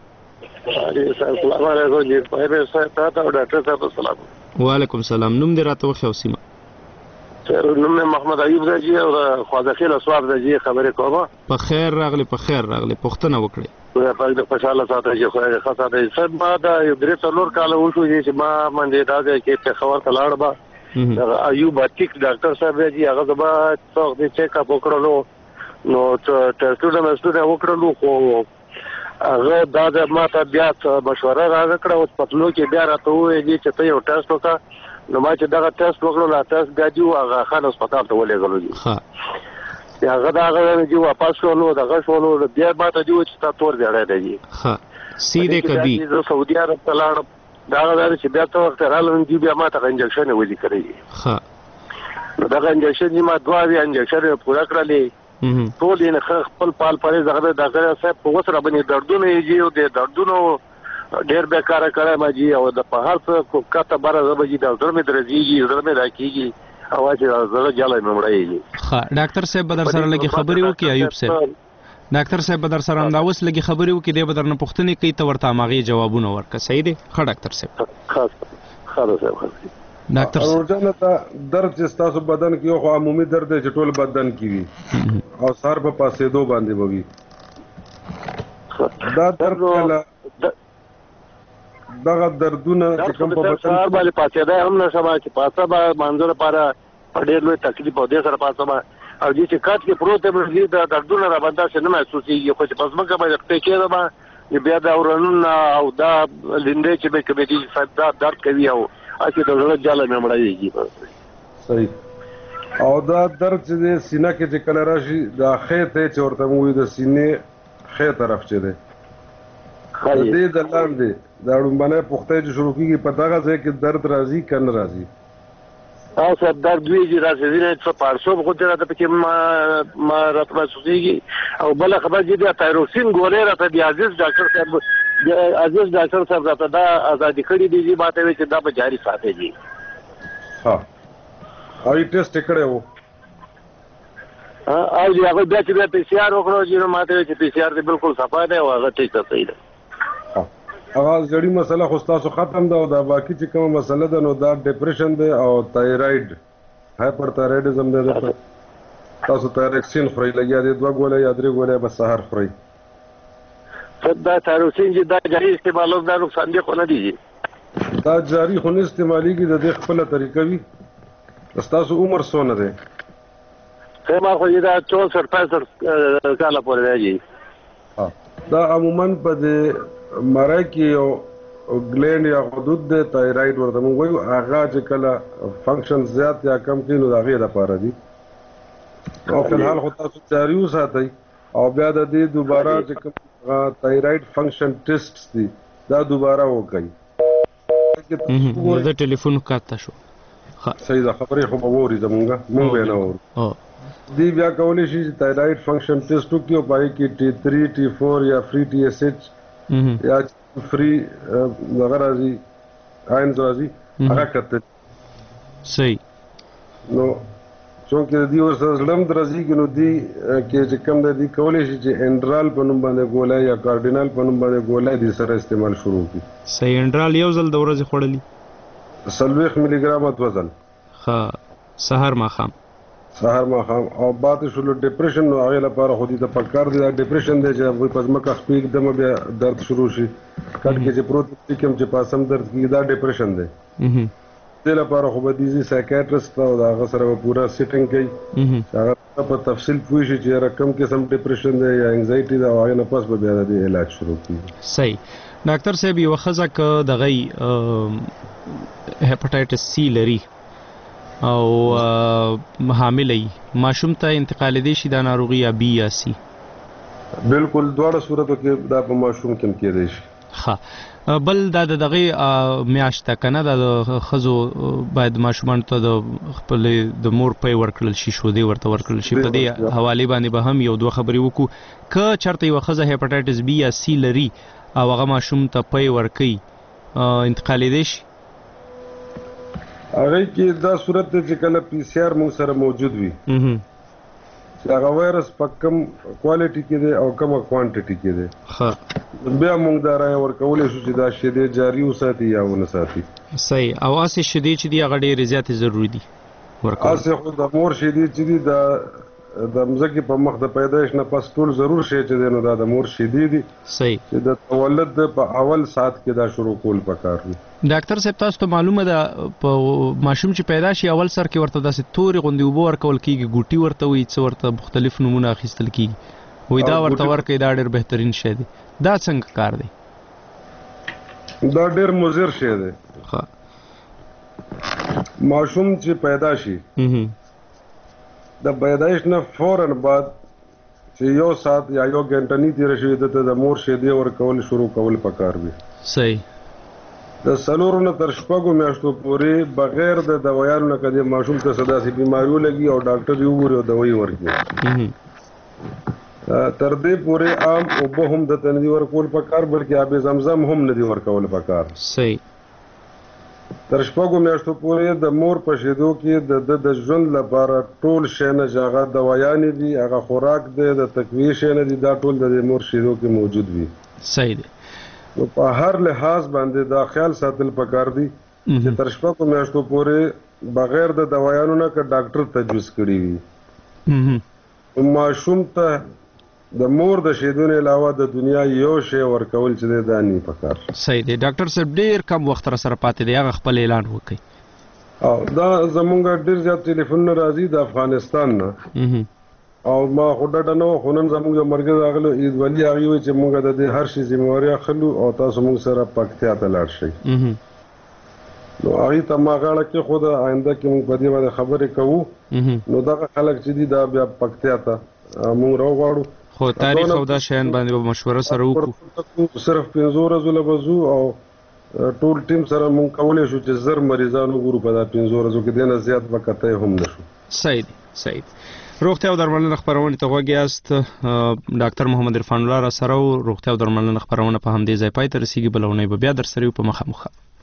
وعلیکم السلام نوم دې راته وښیه او سیمه نوم مې محمد ایوب دی جی او خوازخیل اسواب دی جی خبرې کوم په خیر راغلی پوښتنه وکړئ پاک د خوشاله ساته چې خو خاصه دی سب ما دا یو درې څلور کال وشو چې ما باندې دا کې په خبر تلاړ با ایوب اتیک ډاکټر صاحب دی هغه زما څوک دې چیک اپ وکړلو نو ټیسټونه وکړلو خو هغه دا ما ته بیا مشوره راکړه او پتلو کې بیا راته وایي چې ته یو ټیسټ وکړه نو ما چې دغه ټیسټ وکړو لا ټیسټ غاډي او هغه خان هسپتال ته ولېږلو دي یا هغه دا هغه چې واپس شولو دغه شولو بیا ما ته دی چې تا تور دی راځي دي سیده کبي زه سعودي عرب ته لاړم دا هغه چې بیا ته وخت رالم دي بیا ما ته انجکشن ودی کړی نو دغه انجکشن ما دوه انجکشن پورا کړلې ټول یې خپل پال پرې زغره دغه صاحب په وسره باندې دردونه یې او د دردونو ډېر بیکاره کړه ما جی او د په هر څه کو کته بار زبجی د زړه مې درځيږي زړه مې راکېږي او چې زړه جاله مې مړایږي ها ډاکټر صاحب بدر سره لګي خبرې وکي ایوب صاحب ډاکټر صاحب بدر سره انداوس لګي خبرې وکي د بدر نه پښتنې کوي ته ورته ماغي جوابونه ورکړه صحیح دی ښه ډاکټر صاحب خاص صاحب ډاکټر صاحب درد چې تاسو بدن کې یو عمومي درد دی چې ټول بدن کې وي او سر په پاسېدو باندې وي دا درد کله دغه دردونه چې کوم په بدن باندې پاتې ده هم نشم چې پاتې به منځور لپاره ډېر لوی تکلیف او دې سره پاتې ما او چې کات کې پروت دی د دردونه را باندې څه نه محسوسيږي خو چې پس مګه باندې پکې ده ما بیا دا ورنونه او دا لنډې چې به کې دې فدا درد کوي او اته د زړه جاله مې مړایږي صحیح او دا درد چې سینه کې چې کله راشي دا خېته چې ورته موي د سینې خې طرف چې ده دې د لاندې دا ډومبنه پخته چې شروع کیږي په دغه ځای کې درد راځي کنه راځي تاسو درد ویږي راځي نه څه پارسو خو ته راته کې ما راته محسوسيږي او بل خبر دي دا تایروکسین ګولې راته دی عزیز ډاکټر صاحب راته دا ازادي کړی دی ماته وی چې دا به جاری ساتي دي ها او ټیسټ کړو او هغه بیا چې پی سی آر وکړو چې ماته چې پی سی آر دې بالکل صفا دی او هغه ټیک صحیح ده هغه زړی مسله خو تاسو ختم ده او دا باقی چې کومه مسله ده نو دا ډیپریشن ده او تایراید هایپر تایرايډزم ده تاسو تایروکسین خوري لګیا دي 2 ګولې یا 3 ګولې به سحر خوري دا تایروکسین چې دا جاری استعمالو دا نقصان دي خو نه دي دا جاری خو نه استعماليږي د دې خپل طریقه وي تاسو عمر څونه ده ما خو دا 64-65 کاله پورې دی دا عموما په دې مړای کې یو ګلینډ یا غدود د تایراید ورته موږ وایو هغه چې کله فنکشن زیات یا کم کړي نو د هغې لپاره دي او فی الحال خو تاسو جاري وساتئ او بیا د دې دوباره چې کوم تایراید فنکشن ټیسټ دي دا دوباره وکړئ د ټلیفون کاته شو صحیح ده خبرې خو به ووري زمونږ مونږ به نه وورو دی بیا کولی شي چې تایراید فنکشن ټیسټ وکړي او په هغې کې T3 T4 یا فري TSH یا فري دغه راځي آینز راځي هغه کته صحیح نو چونکې د دې ورسره زړه هم درځېږي نو دې کې چې کوم د دې کولی شي چې انډرال په نوم باندې ګولۍ یا کارډینال په نوم باندې ګولۍ دې سره استعمال شروع کړي صحیح انډرال یو ځل د ورځې خوړلي 40 ملي ګرامه 2 ځل ښه سهار ماښام او پاتې شولو ډپریشن نو هغې لپاره خو دې ته پکار دی دا ډپریشن دی چې هغوی په ځمکه خپې ږدمه بیا درد شروع شي کټ کې چې پروت وي کوم چې پاسم درد کېږي دا ډپریشن دی دې لپاره خو به دې ځي سایکیاټرسټ ته او د هغه سره به پوره سیټینګ کوي چې هغه په تفصیل پوه شي چې یاره کوم قسم ډپریشن دی یا انزایټي ده او هغې نه پس به بیا د دې علاج شروع کېږي صحیح ډاکټر صاحب یوه ښځه که دغی هیپاټایټس سی لري او حامله وي ماشوم ته انتقالېدی شي دا ناروغي یا بي یا سي بالکل دواړه صورتو کې دا په ماشوم کې هم کېدی شي ښه بل دا د دغې میاشت ده که نه دا د ښځو باید ماشومانو ته د خپلې د مور پی ورکړل شي شودې ورته ورکړل شي په دې حوالې باندې به هم یو دوه خبرې وکړو که چېرته یوه ښځه هیپاټایټس بي یا سي لري او هغه ماشوم ته پی ورکوي انتقالېدی شي هغې کې دا صورت دی چې کله PCR موږ سره موجود وي چې هغه وایرس په کم کوالټي کې دی او کمه کوانټټي کې دی بیا موږ دا رایه ورکولی شو چې دا شیدې جاري وساتي یا ونه ساتي صحیح او هسې شیدې چې دي هغه ډېرې زیاتې ضروري دي هسې خو د مور شیدې چې دي د مځکې په مخ د پیدایش نه پس ټول ضرور شی چې دی نو دا د مور شیدې دي صحیح چې د تولد په اول ساعت کې دا شروع کول پکار دي ډاکټر صاحب تاسو ته معلومه ده په ماشوم چې پیدا شي اول سر کې ورته داسې تورې غوندې اوبه ورکول کېږي ګوټي ورته وایي څه ورته مختلف نومونه اخیستل کېږي وایي دا ورته ورکوي دا ډېر بهترین شی دی دا څنګه کار دی دا ډېر مضر شی دی ماشوم چې پیدا شي د پیدایش نه فوراً بعد چې یو ساعت یا یو ګنټه نه تېره شوي ده ته د مور شیدې ورکول شروع کول پکار وي صحیح د 4 نه تر 6 میاشتو پورې بغیر د دوايانو نه کدي ماشوم ته څه داسې بیماری ولګي او ډاکټر یې وګوري او دوايي ورکړي تر دې پورې عام اوبه هم د تندي ورکول پکار بلکې آب زمزم هم نه دی ورکول پکار صحیح تر 6 میاشتو پورې د مور په شیدو کې د ژوند لپاره ټول شی نه هغه دوايانې دي هغه خوراک دی د تقویې شی نه دي دا ټول د مور شیدو کې موجود وي صحیح دی نو په هر لحاظ باندې دا خیال ساتل پکار دي چې تر 6 میاشتو پورې بغیر د دوايانو نه که ډاکټر تجویز کړی وي ماشوم ته د مور د شیدو نه علاوه د دنیا یو شی ورکول چې دا نه پکار صحیح دی ډاکټر صاحب ډېر کم وخت را سره پاتې دی هغه خپل اعلان وکړي او دا زمونږ ډېر زیات ټلیفونونه راځي د افغانستان نه او ما خو ډاډه نه خو نن زموږ یو ملګری راغلی عید ولي هغې وایي چې موږ د دې هر شي ذمهواري اخلو او تاسو موږ سره پکتیا ته لاړ شئ نو هغې ته ما غاړه کېښوده آینده کې موږ په دې باندې خبرې کوو نو دغه خلک چې دي دا بیا پکتیا ته موږ راوغواړو خو تاریخ او دا شیان باندې به مشوره سره وکړو صرف 5 ورځو له به ځو او ټول ټیم سره موږ کولی شو چې زر مریضان وګورو په دا 5 ورځو کې دې نه زیات به کتی هم نه شو صحیح دی صحیح دی روغتیا او درملنه خپرونې ته غوږ یاست ډاکټر محمد عرفان الله را سره و روغتیا او درملنه خپرونه په همدې ځای پای ته رسیږي بله اونۍ به بیا در سره یو په مخامخ